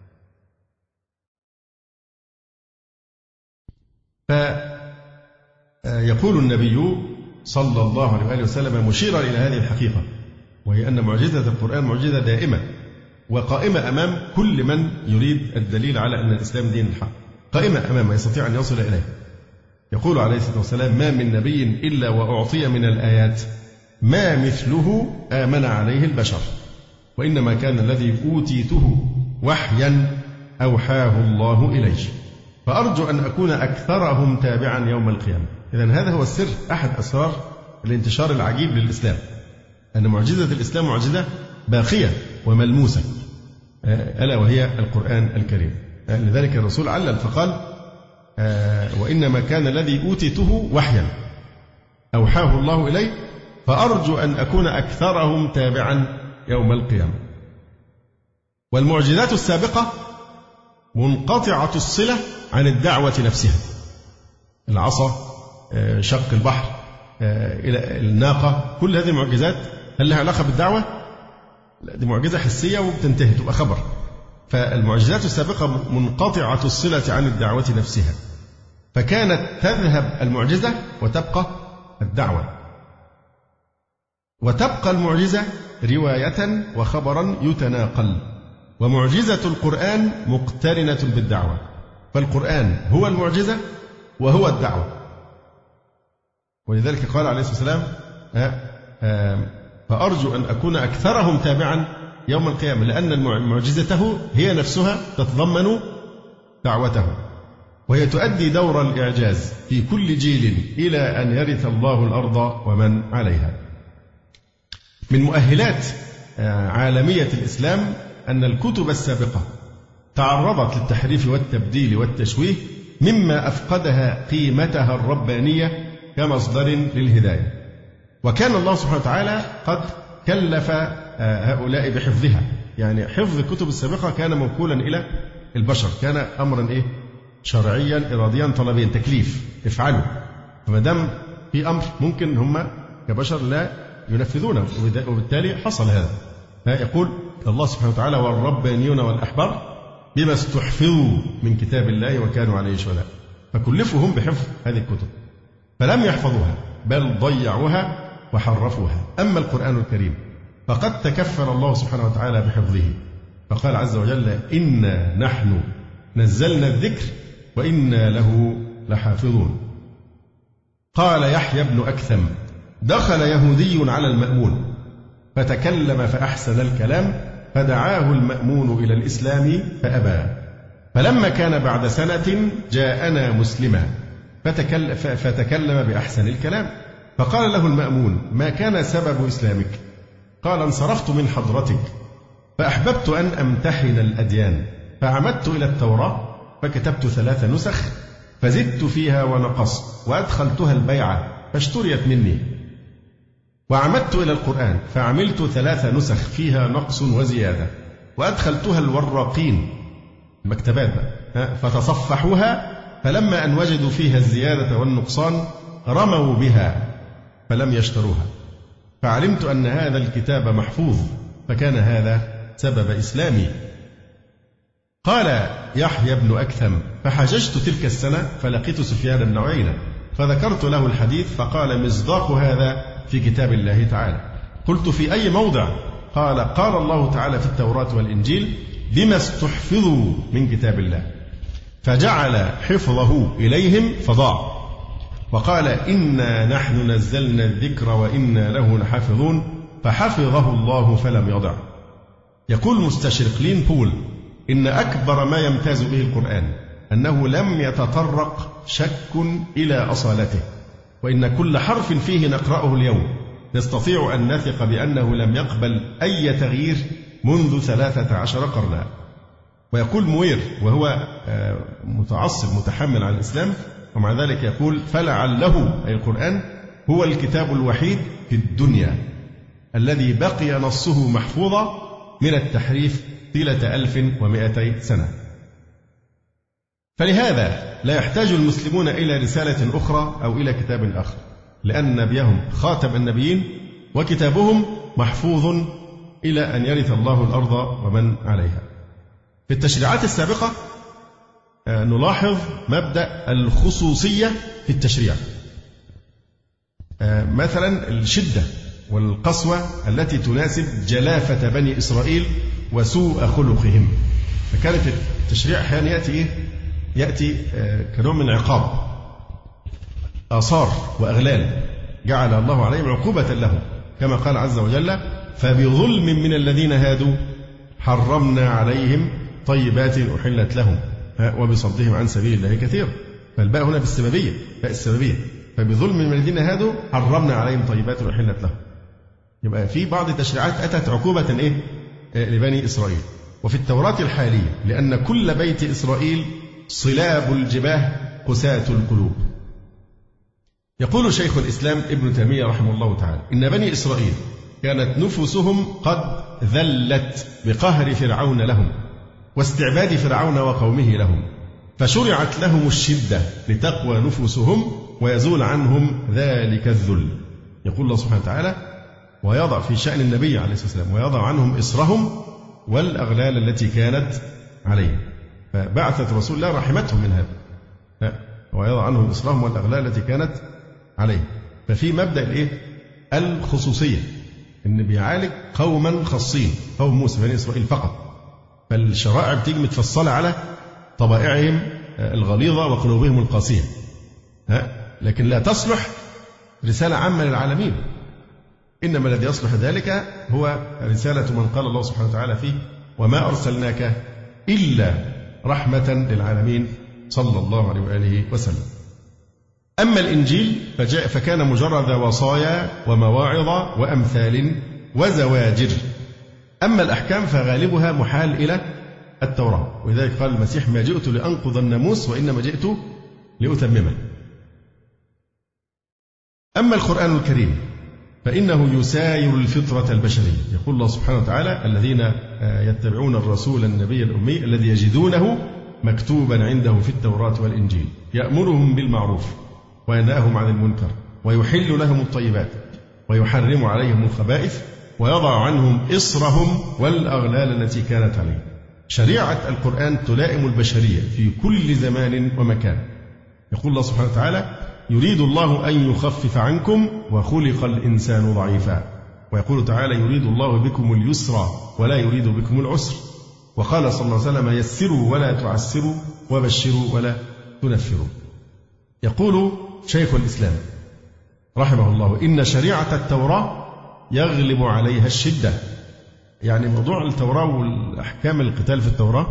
فيقول النبي صلى الله عليه وآله وسلم مشيرا إلى هذه الحقيقة، وهي أن معجزة القرآن معجزة دائمة وقائمة أمام كل من يريد الدليل على أن الإسلام دين الحق، قائمة أمامه يستطيع أن يصل إليه. يقول عليه الصلاة والسلام: ما من نبي إلا وأعطي من الآيات ما مثله آمن عليه البشر، وإنما كان الذي أوتيته وحيا أوحاه الله إلي، فأرجو أن أكون أكثرهم تابعا يوم القيامة. إذن هذا هو السر، أحد أسرار الانتشار العجيب للإسلام، أن معجزة الإسلام معجزة باقية وملموسة، ألا وهي القرآن الكريم. لذلك الرسول علل فقال: وإنما كان الذي أوتيته وحيا أوحاه الله إلي، فأرجو أن أكون أكثرهم تابعا يوم القيامة. والمعجزات السابقة منقطعة الصلة عن الدعوة نفسها، العصا، شق البحر، إلى الناقة، كل هذه المعجزات هل لها علاقة بالدعوة؟ لا، دي معجزة حسية وبتنتهي تبقى خبر. فالمعجزات السابقة منقطعة الصلة عن الدعوة نفسها، فكانت تذهب المعجزة وتبقى الدعوة، وتبقى المعجزة رواية وخبرا يتناقل. ومعجزة القرآن مقترنة بالدعوة، فالقرآن هو المعجزة وهو الدعوة. ولذلك قال عليه الصلاة والسلام: فأرجو أن أكون أكثرهم تابعا يوم القيامة، لأن معجزته هي نفسها تتضمن دعوته، وهي تؤدي دور الإعجاز في كل جيل إلى أن يرث الله الأرض ومن عليها. من مؤهلات عالمية الإسلام أن الكتب السابقة تعرضت للتحريف والتبديل والتشويه مما أفقدها قيمتها الربانية كمصدر للهداية. وكان الله سبحانه وتعالى قد كلف هؤلاء بحفظها، يعني حفظ الكتب السابقة كان موكولا إلى البشر، كان أمرا شرعيا إراديا طلبيا، تكليف، افعلوا. فما دام في أمر ممكن هم كبشر لا ينفذونه، وبالتالي حصل هذا. يقول الله سبحانه وتعالى: والربانيون والأحبار بما استحفظوا من كتاب الله وكانوا عليه شهداء. فكلفوا هم بحفظ هذه الكتب، فلم يحفظوها بل ضيعوها وحرفوها. أما القرآن الكريم فقد تكفل الله سبحانه وتعالى بحفظه، فقال عز وجل: إنا نحن نزلنا الذكر وإنا له لحافظون. قال يحيى بن أكثم: دخل يهودي على المأمون فتكلم فأحسن الكلام، فدعاه المأمون إلى الإسلام فأبى، فلما كان بعد سنة جاءنا مسلما فتكلم بأحسن الكلام، فقال له المأمون: ما كان سبب إسلامك؟ قال: انصرفت من حضرتك فأحببت أن أمتحن الأديان، فعمدت إلى التوراة فكتبت 3 نسخ، فزدت فيها ونقصت، وأدخلتها البيعة فاشتريت مني، وعمدت إلى القرآن فعملت 3 نسخ فيها نقص وزيادة، وأدخلتها الوراقين المكتبات فتصفحوها، فلما أن وجدوا فيها الزيادة والنقصان رموا بها فلم يشتروها، فعلمت أن هذا الكتاب محفوظ، فكان هذا سبب إسلامي. قال يحيى بن أكثم: فحججت تلك السنة فلقيت سفيان بن عيينة فذكرت له الحديث، فقال: مصداق هذا في كتاب الله تعالى. قلت: في أي موضع؟ قال: قال الله تعالى في التوراة والإنجيل: بما استحفظوا من كتاب الله، فجعل حفظه إليهم فضاع، وقال: إنا نحن نزلنا الذكر وإنا له لحافظون، فحفظه الله فلم يضع. يقول مستشرق لين بول: إن أكبر ما يمتاز به القرآن أنه لم يتطرق شك إلى أصالته، وإن كل حرف فيه نقرأه اليوم نستطيع أن نثق بأنه لم يقبل أي تغيير منذ 13 قرنا. ويقول موير وهو متعصب متحمل على الإسلام ومع ذلك يقول: فلعله أي القرآن هو الكتاب الوحيد في الدنيا الذي بقي نصه محفوظا من التحريف طيلة 1200 سنة. فلهذا لا يحتاج المسلمون إلى رسالة أخرى أو إلى كتاب آخر، لأن نبيهم خاتم النبيين وكتابهم محفوظ إلى أن يرث الله الأرض ومن عليها. في التشريعات السابقة نلاحظ مبدأ الخصوصية في التشريع، مثلا الشدة والقسوة التي تناسب جلافة بني إسرائيل وسوء خلقهم. فكانت التشريع أحيانا يأتي كنوع من عقاب، آثار وأغلال جعل الله عليهم عقوبة لهم، كما قال عز وجل: فبظلم من الذين هادوا حرمنا عليهم طيبات أحلت لهم وبصدهم عن سبيل الله كثير. فالباء هنا بالسببية، باء السببية، فبظلم من الذين هادوا حرمنا عليهم طيبات أحلت لهم. يبقى في بعض التشريعات أتت عقوبة لبني إسرائيل. وفي التوراة الحالية: لأن كل بيت إسرائيل صلاب الجباه قساة القلوب. يقول شيخ الإسلام ابن تيمية رحمه الله تعالى: إن بني إسرائيل كانت نفوسهم قد ذلت بقهر فرعون لهم واستعباد فرعون وقومه لهم، فشرعت لهم الشدة لتقوى نفوسهم ويزول عنهم ذلك الذل. يقول الله سبحانه وتعالى: ويضع في شأن النبي عليه الصلاة والسلام: ويضع عنهم إصرهم والأغلال التي كانت عليه. فبعثت رسول الله رحمتهم من هذا، ويضع عنهم إصرهم والأغلال التي كانت عليه. ففي مبدأ الخصوصية، إن بيعالج قوما خاصين، قوم موسى بني إسرائيل فقط، فالشرائع بتيجي متفصلة على طبائعهم الغليظة وقلوبهم القاسية، لكن لا تصلح رسالة عامة للعالمين. إنما الذي يصلح ذلك هو رسالة من قال الله سبحانه وتعالى فيه: وما أرسلناك إلا رحمة للعالمين صلى الله عليه وآله وسلم. أما الإنجيل فكان مجرد وصايا ومواعظ وأمثال وزواجر. أما الأحكام فغالبها محال إلى التوراة. ولذلك قال المسيح: ما جئت لأنقض الناموس وإنما جئت لأتممه. أما القرآن الكريم فإنه يساير الفطرة البشرية. يقول الله سبحانه وتعالى: الذين يتبعون الرسول النبي الأمي الذي يجدونه مكتوبا عنده في التوراة والإنجيل يأمرهم بالمعروف وينهاهم عن المنكر ويحل لهم الطيبات ويحرم عليهم الخبائث ويضع عنهم إصرهم والأغلال التي كانت عليهم. شريعة القرآن تلائم البشرية في كل زمان ومكان. يقول الله سبحانه وتعالى: يريد الله أن يخفف عنكم وخلق الإنسان ضعيفا. ويقول تعالى: يريد الله بكم اليسر ولا يريد بكم العسر. وقال صلى الله عليه وسلم: يسروا ولا تعسروا وبشروا ولا تنفروا. يقول شيخ الإسلام رحمه الله: إن شريعة التوراة يغلب عليها الشدة. يعني موضوع التوراة والأحكام القتال في التوراة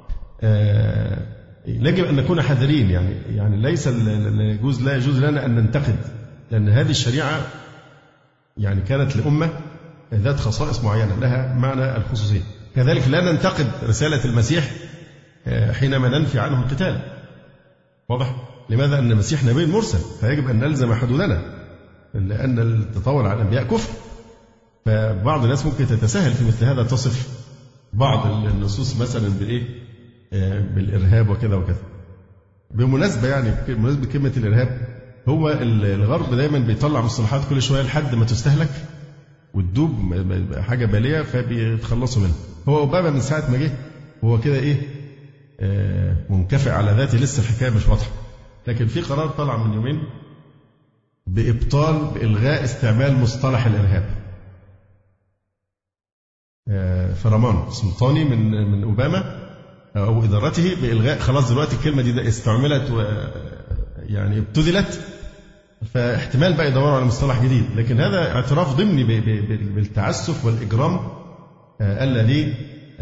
يجب أن نكون حذرين. يعني ليس لا يجوز لنا أن ننتقد، لأن هذه الشريعة يعني كانت لأمة ذات خصائص معينة لها معنى الخصوصية. كذلك لا ننتقد رسالة المسيح حينما ننفي عنه القتال. واضح؟ لماذا؟ أن المسيح نبي مرسل فيجب أن نلزم حدودنا، لأن التطاول على الأنبياء كفر. فبعض الناس ممكن تتساهل في مثل هذا، تصف بعض النصوص مثلا بالإرهاب وكذا وكذا. بمناسبة بمناسبة كلمة الإرهاب، هو الغرب دايما بيطلع مصطلحات كل شوية لحد ما تستهلك وتدوب حاجة بالية فبيتخلصوا منها. هو أوباما من ساعة ما جه هو كده منكفئ على ذاته، لسه الحكاية مش واضحة. لكن في قرار طلع من يومين بإلغاء استعمال مصطلح الإرهاب. فرمان سلطاني من أوباما أو إدارته بإلغاء، خلاص دلوقتي الكلمة دي استعملت ابتذلت، فاحتمال بقى يدوروا على مصطلح جديد. لكن هذا اعتراف ضمني بالتعسف والإجرام الذي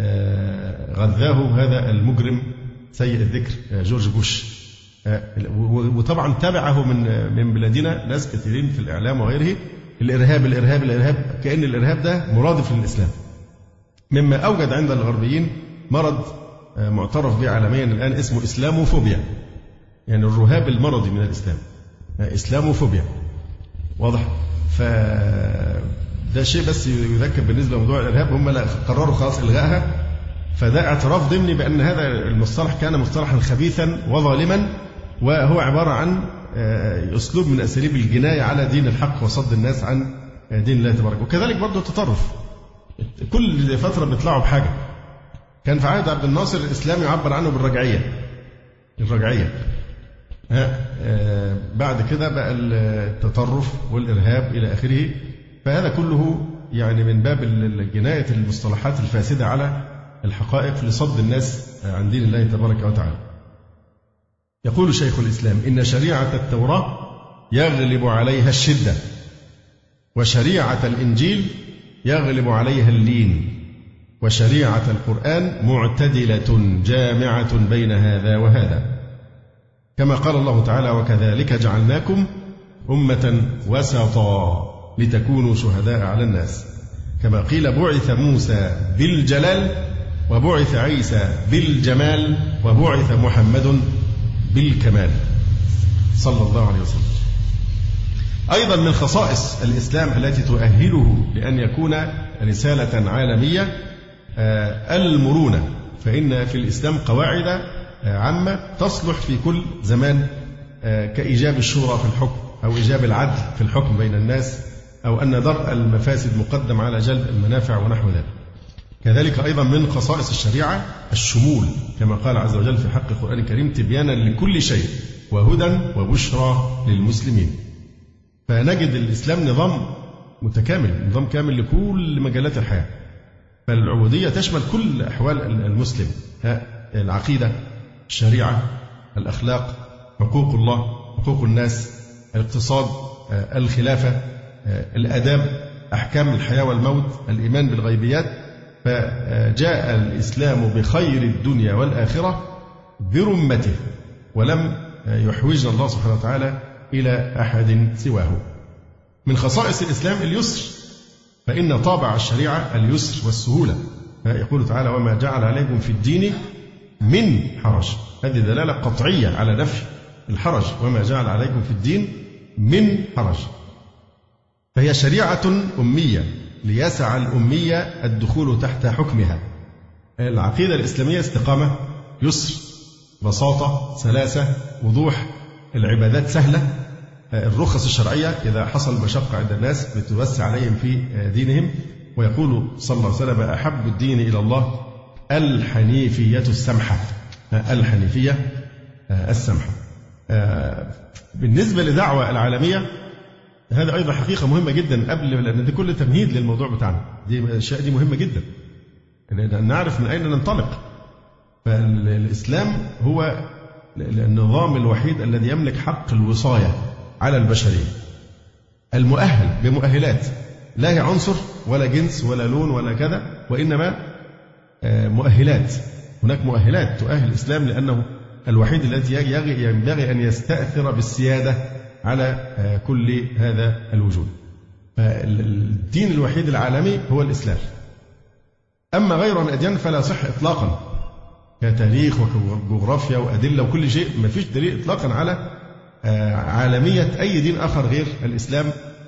غذاه هذا المجرم سيء الذكر جورج بوش. وطبعا تابعه من بلادنا ناس كثيرين في الإعلام وغيره: الإرهاب الإرهاب الإرهاب، كأن الإرهاب ده مرادف للإسلام، مما أوجد عند الغربيين مرض معترف به عالميا الآن اسمه إسلاموفوبيا. يعني الرهاب المرضي من الإسلام، إسلاموفوبيا. واضح؟ فده شيء بس يذكر بالنسبة لموضوع الإرهاب، هم قرروا خلاص إلغائها. فده اعتراف ضمني بأن هذا المصطلح كان مصطلحا خبيثا وظالما، وهو عبارة عن أسلوب من أساليب الجناية على دين الحق وصد الناس عن دين الله تبارك. وكذلك برضه التطرف، كل فترة بيطلعوا بحاجة. كان في عهد عبد الناصر الإسلام يعبر عنه بالرجعية، الرجعية. بعد كده بقى التطرف والإرهاب إلى آخره. فهذا كله من باب جناية المصطلحات الفاسدة على الحقائق لصد الناس عن دين الله تبارك وتعالى. يقول شيخ الإسلام: إن شريعة التوراة يغلب عليها الشدة، وشريعة الإنجيل يغلب عليها اللين، وشريعة القرآن معتدلة جامعة بين هذا وهذا، كما قال الله تعالى: وكذلك جعلناكم أمة وسطا لتكونوا شهداء على الناس، كما قيل: بعث موسى بالجلال وبعث عيسى بالجمال وبعث محمد بالكمال صلى الله عليه وسلم. أيضا من خصائص الإسلام التي تؤهله لأن يكون رسالة عالمية المرونة. فإن في الإسلام قواعد عامة تصلح في كل زمان، كإيجاب الشورى في الحكم، أو إيجاب العدل في الحكم بين الناس، أو أن درء المفاسد مقدم على جلب المنافع ونحو ذلك. كذلك أيضا من خصائص الشريعة الشمول، كما قال عز وجل في حق القرآن الكريم: تبيانا لكل شيء وهدى وبشرى للمسلمين. فنجد الإسلام نظام متكامل، نظام كامل لكل مجالات الحياة. فالعبودية تشمل كل أحوال المسلم: العقيدة، الشريعة، الأخلاق، حقوق الله، حقوق الناس، الاقتصاد، الخلافة، الآداب، أحكام الحياة والموت، الإيمان بالغيبيات. فجاء الإسلام بخير الدنيا والآخرة برمته، ولم يحوجنا الله سبحانه وتعالى إلى أحد سواه. من خصائص الإسلام اليسر، فإن طابع الشريعة اليسر والسهولة. يقول تعالى وما جعل عليكم في الدين من حرج، هذه دلالة قطعية على نفي الحرج، وما جعل عليكم في الدين من حرج. فهي شريعة أمية ليسع الأمية الدخول تحت حكمها. العقيدة الإسلامية استقامة، يسر، بساطة، سلاسة، وضوح، العبادات سهلة، الرخص الشرعية إذا حصل مشقة عند الناس بتوسع عليهم في دينهم. ويقول صلى الله عليه وسلم أحب الدين إلى الله الحنيفية السمحة، الحنيفية السمحة. بالنسبة للدعوة العالمية هذا أيضا حقيقة مهمة جدا، قبل لأن ده كل تمهيد للموضوع بتاعنا، دي الأشياء دي مهمة جدا لأن نعرف من أين ننطلق. فالإسلام هو النظام الوحيد الذي يملك حق الوصاية على البشرية، المؤهل بمؤهلات، لا هي عنصر ولا جنس ولا لون ولا كذا، وإنما مؤهلات. هناك مؤهلات تؤهل الإسلام لأنه الوحيد الذي ينبغي أن يستأثر بالسيادة على كل هذا الوجود. فالدين الوحيد العالمي هو الإسلام. أما غيره من الأديان فلا صح إطلاقا، كتاريخ وجغرافيا وأدلة وكل شيء، ما فيش دليل إطلاقا على عالمية أي دين آخر غير الإسلام.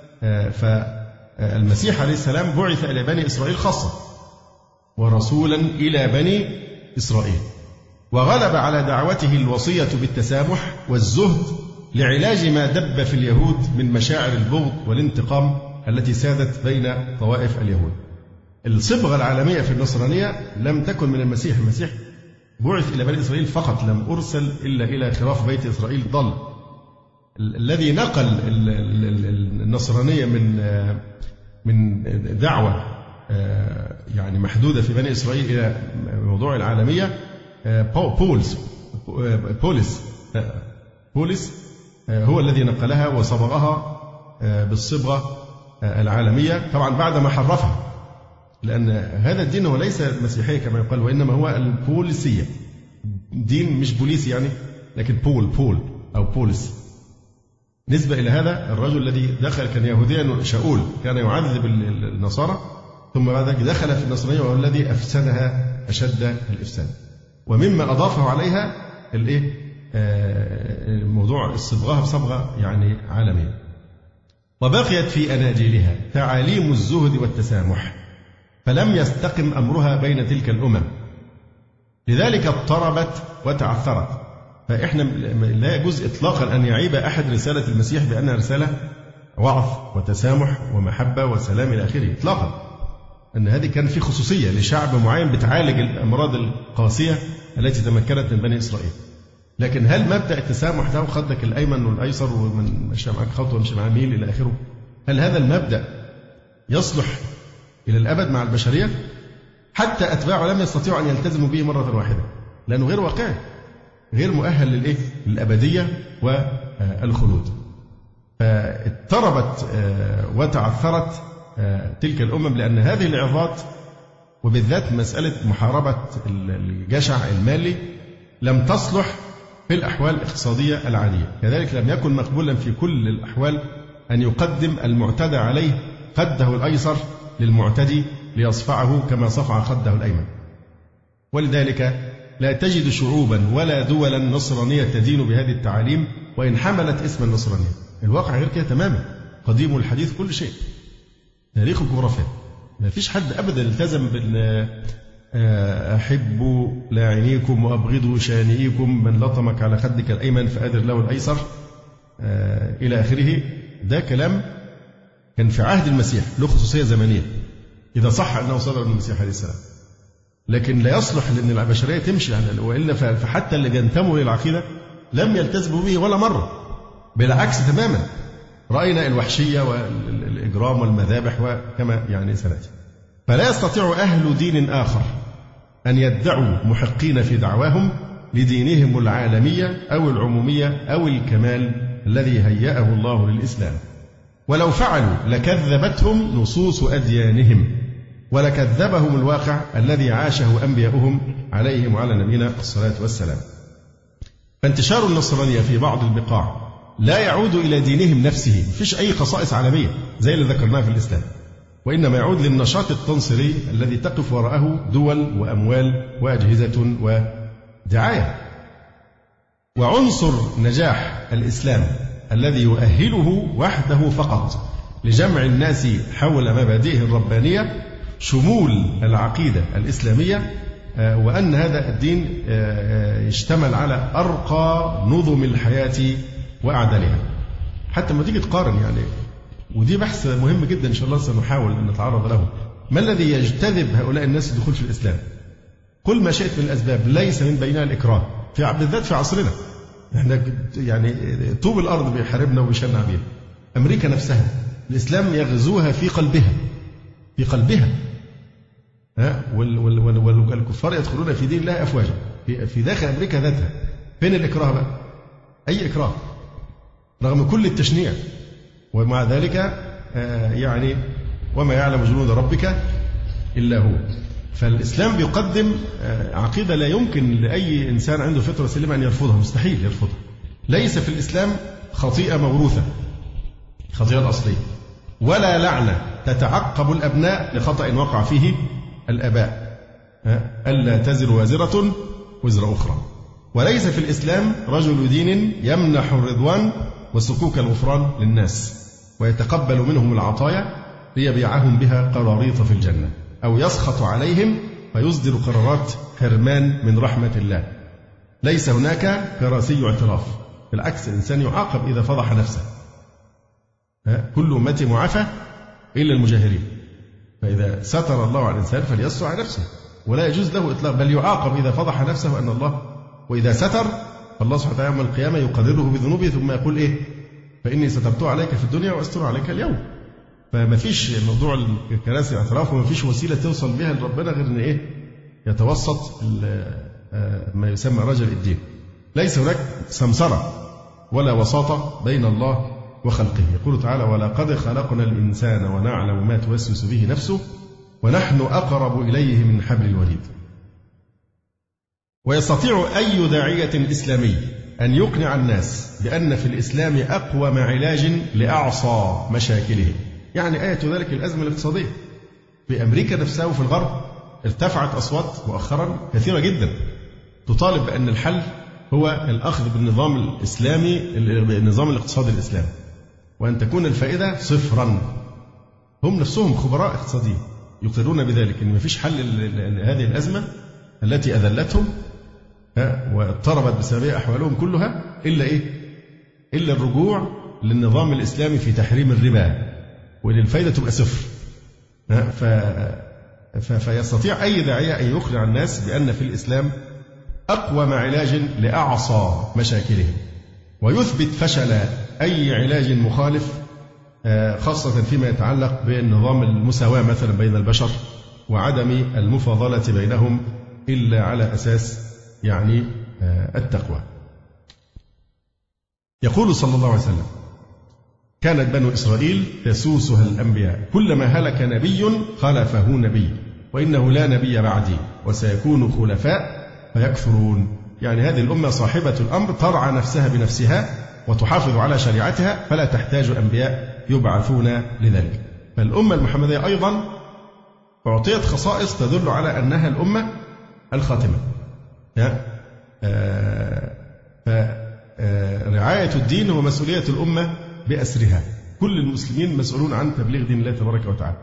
فالمسيح عليه السلام بعث إلى بني إسرائيل خاصة، ورسولا إلى بني إسرائيل، وغلب على دعوته الوصية بالتسامح والزهد لعلاج ما دب في اليهود من مشاعر البغض والانتقام التي سادت بين طوائف اليهود. الصبغة العالمية في النصرانية لم تكن من المسيح، المسيح بعث إلى بني إسرائيل فقط، لم أرسل إلا إلى خراف بيت إسرائيل ضل. الذي نقل النصرانية من دعوة يعني محدودة في بني إسرائيل إلى موضوع العالمية بولس هو الذي نقلها وصبغها بالصبغة العالمية، طبعا بعد ما حرفها، لأن هذا الدين هو ليس المسيحية كما يقال، وإنما هو البوليسية، دين مش بوليسي يعني، لكن بول أو بولس. نسبة إلى هذا الرجل الذي دخل كان يهوديا، شاول كان يعذب النصارى، ثم بعد ذلك دخل في النصرانية وهو الذي أفسدها أشد الإفساد. ومما أضافه عليها موضوع الصبغة بصبغة يعني عالمية. وبقيت في أناجيلها تعاليم الزهد والتسامح، فلم يستقم أمرها بين تلك الأمم، لذلك اضطربت وتعثرت. فإحنا لا يجوز إطلاقا أن يعيب أحد رسالة المسيح بأنها رسالة وعظ وتسامح ومحبة وسلام إلى آخره إطلاقا، أن هذه كان في خصوصية لشعب معين بتعالج الأمراض القاسية التي تمكنت من بني إسرائيل. لكن هل مبدأ التسامح ده خدك الأيمن والأيسر ومن مشى معك خطوة ومشى معاه ميل إلى آخره، هل هذا المبدأ يصلح إلى الأبد مع البشرية؟ حتى أتباعه لم يستطيعوا أن يلتزموا به مرة واحدة، لأنه غير واقعي، غير مؤهل للأبدية والخلود. فاضطربت وتعثرت تلك الأمم، لأن هذه العظات وبالذات مسألة محاربة الجشع المالي لم تصلح في الأحوال الاقتصادية العادية. كذلك لم يكن مقبولا في كل الأحوال أن يقدم المعتدى عليه خده الأيسر للمعتدي ليصفعه كما صفع خده الأيمن. ولذلك لا تجد شعوبا ولا دولا نصرانية تدين بهذه التعاليم وإن حملت اسم النصرانية. الواقع غير كده تماما، قديم والحديث كل شيء، تاريخ الجغرافيا. ما فيش حد أبدا التزم بأن أحبوا لاعنيكم وأبغضوا شانئيكم، من لطمك على خدك الأيمن فأدر له الأيسر إلى آخره. ده كلام كان في عهد المسيح له خصوصية زمنية إذا صح أنه صدر من المسيح عليه السلام، لكن لا يصلح لأن البشرية تمشي، وإلا فحتى اللي بينتموا للعقيدة لم يلتزموا به ولا مرة، بالعكس تماما. رأينا الوحشية والإجرام والمذابح وكما يعني سنأتي. فلا يستطيع أهل دين آخر أن يدعوا محقين في دعواهم لدينهم العالمية أو العمومية أو الكمال الذي هيأه الله للإسلام، ولو فعلوا لكذبتهم نصوص أديانهم ولكذبهم الواقع الذي عاشه أنبياؤهم عليهم وعلى نبينا الصلاة والسلام. فانتشار النصرانية في بعض البقاع لا يعود إلى دينهم نفسه، مفيش أي خصائص عالمية زي اللي ذكرناها في الإسلام، وإنما يعود للنشاط التنصيري الذي تقف وراءه دول وأموال وأجهزة ودعاية. وعنصر نجاح الإسلام الذي يؤهله وحده فقط لجمع الناس حول مبادئه الربانية شمول العقيدة الإسلامية، وأن هذا الدين يشتمل على أرقى نظم الحياة وأعدلها. حتى ما تيجي تقارن يعني، ودي بحث مهم جدا إن شاء الله سنحاول أن نتعرض له، ما الذي يجتذب هؤلاء الناس الدخول في الإسلام؟ قل ما شئت من الأسباب، ليس من بينها الإكراه، بالذات في عصرنا احنا يعني طوب الأرض بيحاربنا وبيشنع بيها. أمريكا نفسها الإسلام يغزوها في قلبها والكفار يدخلون في دين الله أفواجا في داخل أمريكا ذاتها. فين الإكراه بقى؟ أي إكراه رغم كل التشنيع، ومع ذلك يعني وما يعلم جنود ربك إلا هو. فالإسلام بيقدم عقيدة لا يمكن لأي إنسان عنده فطرة سليمة أن يرفضها، مستحيل يرفضها. ليس في الإسلام خطيئة موروثة، خطيئة الأصلية، ولا لعنة تتعقب الأبناء لخطأ وقع فيه الآباء، ألا تزر وازرة وزر أخرى. وليس في الإسلام رجل دين يمنح الرضوان وسكوك الغفران للناس ويتقبل منهم العطايا ليبيعهم بها قراريط في الجنة، أو يسخط عليهم فيصدر قرارات حرمان من رحمة الله. ليس هناك كراسي اعتراف، بالعكس الإنسان يعاقب إذا فضح نفسه. كل أمتي معافى إلا المجاهرين، فإذا ستر الله على الإنسان فليستر على نفسه، ولا يجوز له إطلاق، بل يعاقب إذا فضح نفسه أن الله، وإذا ستر فالله سبحانه وتعالى يوم القيامة يقرره بذنوبه ثم يقول إيه؟ فإني سترت عليك في الدنيا وأستر عليك اليوم. فما فيش موضوع الكراسي الاعتراف، وما فيش وسيلة توصل بها لربنا غير إن إيه؟ يتوسط ما يسمى رجل الدين. ليس هناك سمسرة ولا وساطة بين الله وخلقه. يقول تعالى: ولقد خلقنا الإنسان ونعلم ما توسوس به نفسه ونحن أقرب إليه من حبل الوريد. ويستطيع أي داعية إسلامي أن يقنع الناس بأن في الإسلام أقوم علاج لأعصى مشاكلهم. يعني آية ذلك الأزمة الاقتصادية في أمريكا نفسها وفي الغرب. ارتفعت أصوات مؤخرا كثيرة جدا تطالب بأن الحل هو الأخذ بالنظام الإسلامي، النظام الاقتصادي الإسلامي، وأن تكون الفائدة صفرا. هم نفسهم خبراء اقتصاديين يقرون بذلك، أن ما فيش حل لهذه الأزمة التي أذلتهم واضطربت بسببها أحوالهم كلها إلا إيه؟ إلا الرجوع للنظام الإسلامي في تحريم الربا، وإن الفائدة تبقى صفر. فيستطيع أي داعية أن يقنع الناس بأن في الإسلام أقوم علاج لأعصى مشاكلهم، ويثبت فشل أي علاج مخالف، خاصة فيما يتعلق بنظام المساواة مثلا بين البشر وعدم المفاضلة بينهم إلا على أساس يعني التقوى. يقول صلى الله عليه وسلم: كانت بنو إسرائيل تسوسها الأنبياء، كلما هلك نبي خلفه نبي، وإنه لا نبي بعدي وسيكون خلفاء فيكثرون. يعني هذه الأمة صاحبة الأمر ترعى نفسها بنفسها وتحافظ على شريعتها، فلا تحتاج أنبياء يبعثون لذلك. فالأمة المحمدية أيضا أعطيت خصائص تدل على أنها الأمة الخاتمة. فرعاية الدين هو مسؤولية الأمة بأسرها. كل المسلمين مسؤولون عن تبليغ دين الله تبارك وتعالى.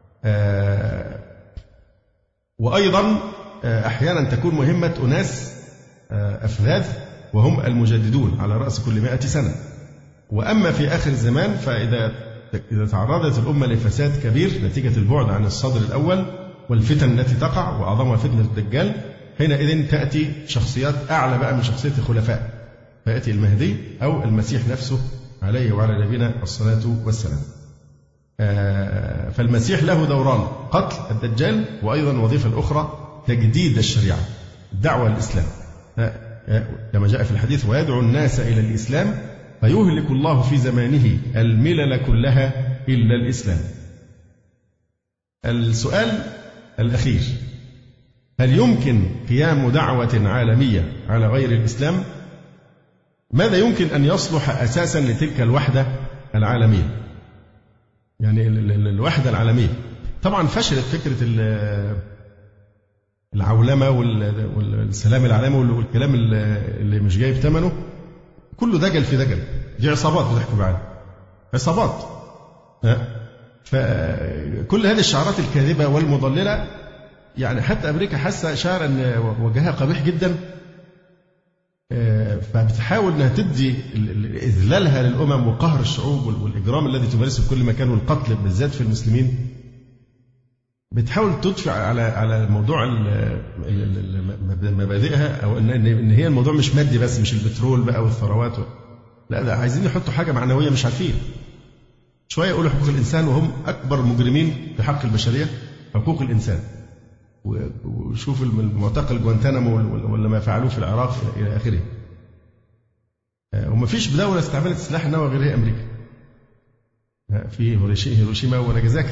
وأيضا أحيانا تكون مهمة أناس أفذاذ وهم المجددون على رأس كل 100 سنة. وأما في آخر الزمان فإذا تعرضت الأمة لفساد كبير نتيجة البعد عن الصدر الأول والفتن التي تقع وأعظمها فتنة الدجال، حينئذ تأتي شخصيات أعلى بقى من شخصية الخلفاء، فيأتي المهدي أو المسيح نفسه عليه وعلى نبينا الصلاة والسلام. فالمسيح له دوران: قتل الدجال، وأيضا وظيفة أخرى تجديد الشريعة، الدعوة للإسلام كما جاء في الحديث: ويدعو الناس إلى الإسلام فيهلك الله في زمانه الملل كلها إلا الإسلام. السؤال الأخير: هل يمكن قيام دعوة عالمية على غير الإسلام؟ ماذا يمكن أن يصلح أساسا لتلك الوحدة العالمية؟ يعني الوحدة العالمية طبعا فشلت فكرة العولمة والسلام العالمي والكلام اللي مش جايب ثمنه، كله دجل في دجل. دي عصابات بتحكم العالم، عصابات. فكل هذه الشعارات الكاذبة والمضللة، يعني حتى أمريكا حاسة شعر أن وجهها قبيح جدا، فبتحاول أنها تدي إذلالها للأمم وقهر الشعوب والإجرام الذي تمارسه في كل مكان والقتل بالذات في المسلمين. بتحاول تدفع على موضوع مبادئها، أو إن هي الموضوع مش مادي بس، مش البترول بقى والثروات لا، ده عايزين يحطوا حاجة معنوية مش عارفين. شوية يقولوا حقوق الإنسان وهم أكبر مجرمين في حق البشرية، حقوق الإنسان. وشوف المعتقل جوانتانامو ولا ما فعلوه في العراق إلى آخره. ومفيش دولة استعملت السلاح النووي غير هي أمريكا، في هيروشيما وناجازاكي.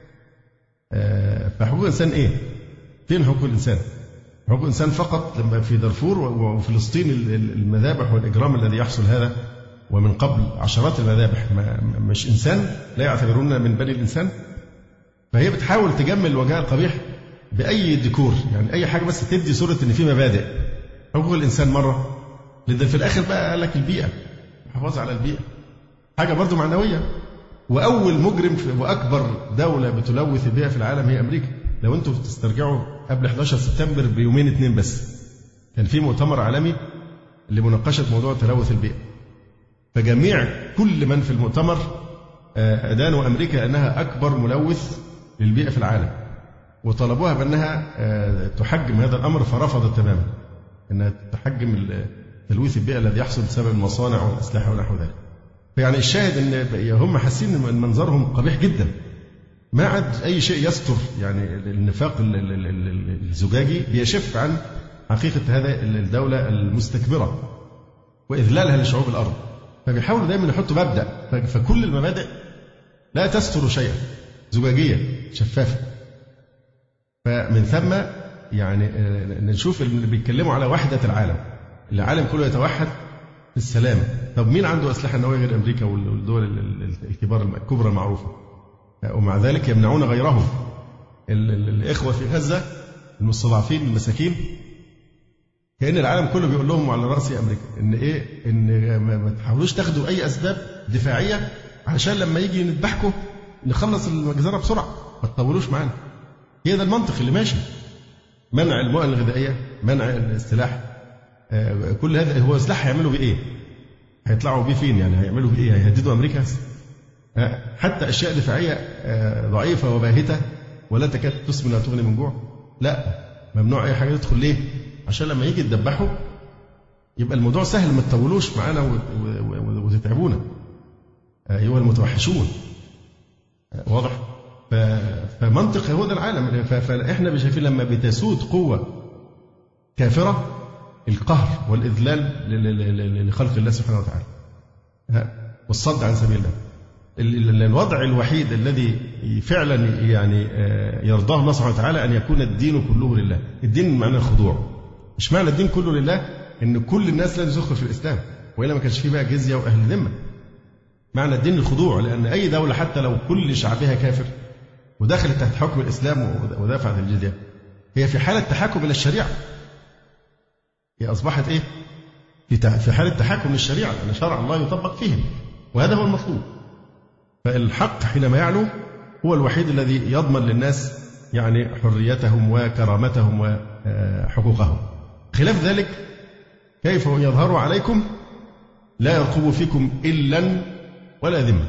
فحقوق الإنسان إيه؟ فين حقوق الإنسان؟ حقوق الإنسان فقط لما في دارفور وفلسطين المذابح والإجرام الذي يحصل هذا، ومن قبل عشرات المذابح. مش إنسان، لا يعتبرون من بني الإنسان. فهي بتحاول تجمل وجهها القبيح بأي ديكور، يعني أي حاجة بس تدي صورة إن في مبادئ. حقوق الإنسان مرة، لأن في الآخر بقى قال لك البيئة، الحفاظ على البيئة، حاجة برضو معنوية. وأول مجرم وأكبر دولة بتلوث البيئة في العالم هي أمريكا. لو أنتم تسترجعوا قبل 11 سبتمبر بيومين 2 بس كان في مؤتمر عالمي لمناقشة موضوع تلوث البيئة، فجميع كل من في المؤتمر أدانوا أمريكا أنها أكبر ملوث للبيئة في العالم، وطلبوها بأنها تحجم هذا الأمر، فرفضت تماما أنها تحجم تلوث البيئة الذي يحصل بسبب المصانع والأسلحة ونحو ذلك. فيعني الشاهد أن هم حاسين أن منظرهم قبيح جدا، ما عاد أي شيء يستر يعني النفاق الزجاجي بيشف عن حقيقة هذه الدولة المستكبرة وإذلالها لشعوب الأرض. فبيحاولوا دائما يحطوا مبدأ، فكل المبادئ لا تستر شيئا، زجاجية شفافة. فمن ثم يعني نشوف اللي بيتكلموا على وحدة العالم كله يتوحد في السلام. طب مين عنده أسلحة نووية غير أمريكا والدول الكبرى المعروفة؟ ومع ذلك يمنعون غيرهم. الإخوة في غزة المستضعفين المساكين، كأن العالم كله بيقول لهم على رأس أمريكا إن ما تحاولوش تاخدوا أي أسباب دفاعية علشان لما يجي نذبحكم نخلص المجزرة بسرعة، ما تطولوش معانا. هي ده المنطق اللي ماشي. منع المؤن الغذائية، منع السلاح، كل هذا هو سلاح. هيعملوا بيه إيه؟ هيطلعوا بيه فين؟ يعني هيعملوا بيه إيه؟ هيهددوا أمريكا؟ حتى أشياء دفاعية ضعيفة وباهتة ولا تكاد تسمن ولا تغني من جوع، لا، ممنوع أي حاجة تدخل. ليه؟ عشان لما يجي تذبحوا يبقى الموضوع سهل، ما تطولوش معانا وتتعبونا أيها المتوحشون. واضح؟ فمنطق هو ده العالم. فإحنا شايفين لما بتسود قوة كافرة القهر والإذلال لخلق الله سبحانه وتعالى والصد عن سبيل الله. الوضع الوحيد الذي فعلا يعني يرضاه الله سبحانه وتعالى أن يكون الدين كله لله. الدين معناه الخضوع. مش معنى الدين كله لله إن كل الناس لازم تدخل في الإسلام، وإلا ما كانش فيه بقى جزية وأهل ذمة. معنى الدين الخضوع، لأن أي دولة حتى لو كل شعبها كافر ودخلت تحت حكم الإسلام ودفعت الجزية، هي في حالة تحاكم إلى الشريعة. هي أصبحت إيه؟ في حالة تحاكم للشريعة، أن شرع الله يطبق فيهم، وهذا هو المطلوب. فالحق حينما يعلو هو الوحيد الذي يضمن للناس يعني حريتهم وكرامتهم وحقوقهم. خلاف ذلك كيف يظهر عليكم لا يرقب فيكم إلا ولا ذمة.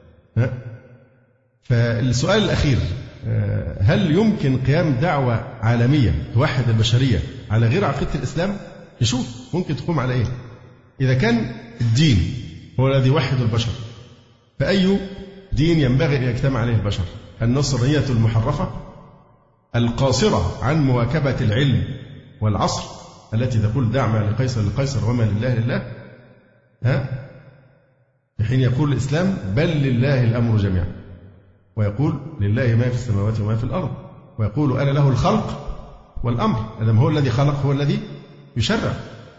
فالسؤال الأخير، هل يمكن قيام دعوة عالمية توحد البشرية على غير عقيدة الإسلام؟ نشوف ممكن تقوم على إيه. إذا كان الدين هو الذي يوحد البشر، فأي دين ينبغي أن يجتمع عليه البشر؟ النصرانية المحرفة القاصرة عن مواكبة العلم والعصر، التي تقول دع ما لقيصر لقيصر وما لله لله، في حين يقول الإسلام بل لله الأمر جميعا، ويقول لله ما في السماوات وما في الأرض، ويقول أنا له الخلق والأمر. أدم هو الذي خلق هو الذي يشرع.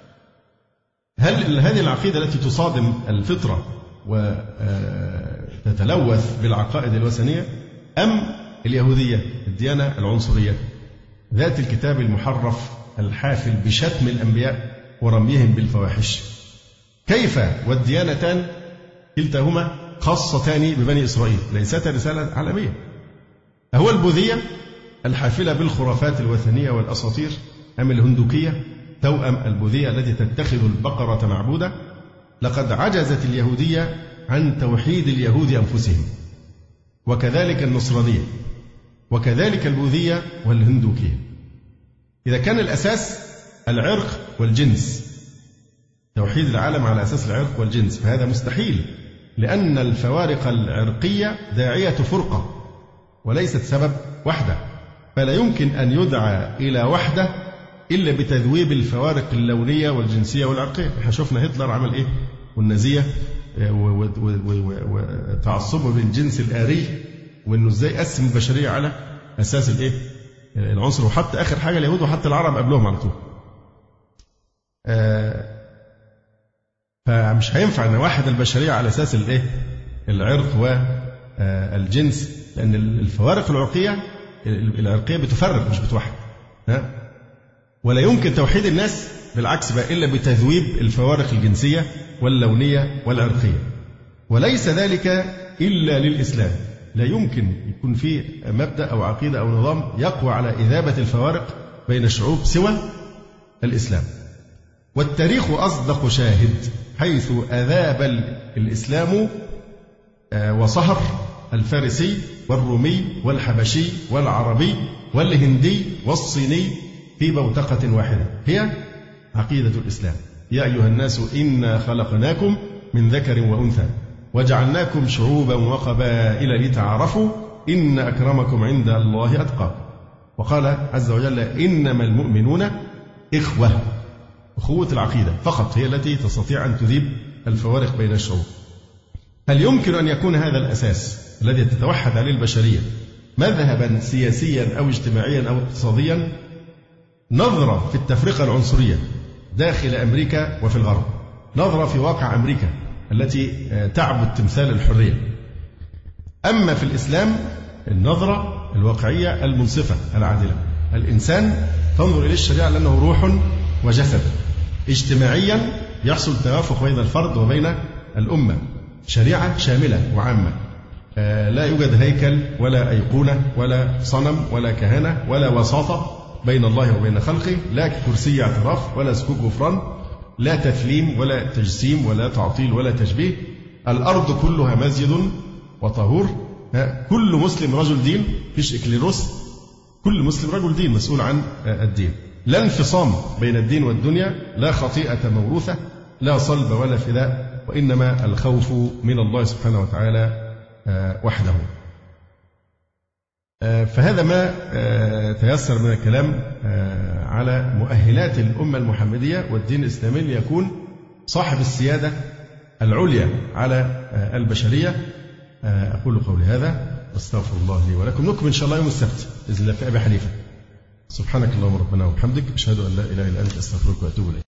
هل هذه العقيدة التي تصادم الفطرة وتتلوث بالعقائد الوثنية، أم اليهودية، الديانة العنصرية ذات الكتاب المحرف الحافل بشتم الأنبياء ورميهم بالفواحش. كيف والديانتان كلتاهما خاصتان ببني إسرائيل ليستا رسالة عالمية؟ أهو البوذية الحافلة بالخرافات الوثنية والأساطير أم الهندوكية توأم البوذية التي تتخذ البقرة معبودة؟ لقد عجزت اليهودية عن توحيد اليهود أنفسهم، وكذلك النصرانية، وكذلك البوذية والهندوكية. إذا كان الأساس العرق والجنس، توحيد العالم على أساس العرق والجنس، فهذا مستحيل، لأن الفوارق العرقية داعية فرقة وليست سبب وحدة، فلا يمكن أن يدعى إلى وحدة إلا بتذويب الفوارق اللونية والجنسية والعرقية. احنا شفنا هتلر عمل إيه، والنازية وتعصبه بالجنس الآري، وإنه إزاي قسم البشرية على أساس الإيه، العنصر، وحتى آخر حاجة اليهود وحتى العرب قبلهم على طول. فمش هينفع أن واحد البشرية على أساس الإيه، العرق والجنس، لأن الفوارق العرقية بتفرق مش بتوحد. ولا يمكن توحيد الناس بالعكس بقى إلا بتذويب الفوارق الجنسية واللونية والعرقية، وليس ذلك إلا للإسلام. لا يمكن يكون فيه مبدأ أو عقيدة أو نظام يقوى على إذابة الفوارق بين الشعوب سوى الإسلام. والتاريخ أصدق شاهد، حيث أذاب الإسلام وصهر الفارسي والرومي والحبشي والعربي والهندي والصيني في بوتقة واحدة، هي عقيدة الإسلام. يا أيها الناس إنا خلقناكم من ذكر وأنثى وجعلناكم شعوبا وقبائل لتعارفوا إن أكرمكم عند الله أتقاكم. وقال عز وجل إنما المؤمنون إخوة. أخوة العقيدة فقط هي التي تستطيع أن تذيب الفوارق بين الشعوب. هل يمكن أن يكون هذا الأساس الذي تتوحد عليه البشرية مذهبا سياسيا أو اجتماعيا أو اقتصاديا؟ نظرة في التفرقة العنصرية داخل أمريكا وفي الغرب، نظرة في واقع أمريكا التي تعبد تمثال الحرية. أما في الإسلام النظرة الواقعية المنصفة العادلة، الإنسان تنظر إليه الشريعة لأنه روح وجسد، اجتماعيا يحصل توافق بين الفرد وبين الأمة، شريعة شاملة وعامة، لا يوجد هيكل ولا أيقونة ولا صنم ولا كهنة ولا وساطة بين الله وبين خلقه، لا كرسي اعتراف ولا سكوك غفران، لا تثليم ولا تجسيم ولا تعطيل ولا تشبيه. الأرض كلها مسجد وطهور، كل مسلم رجل دين، فيش إكليروس، كل مسلم رجل دين مسؤول عن الدين. لا انفصام بين الدين والدنيا، لا خطيئة موروثة، لا صلب ولا فداء، وإنما الخوف من الله سبحانه وتعالى وحده. فهذا ما تيسر من الكلام على مؤهلات الأمة المحمدية والدين الإسلامي ليكون صاحب السيادة العليا على البشرية. أقول قولي هذا واستغفر الله لي ولكم. نكمل إن شاء الله يوم السبت بإذن الله في أبي حنيفة. سبحانك اللهم ربنا وبحمدك، أشهد أن لا إله إلا أنت، أستغفرك وأتوب إليك.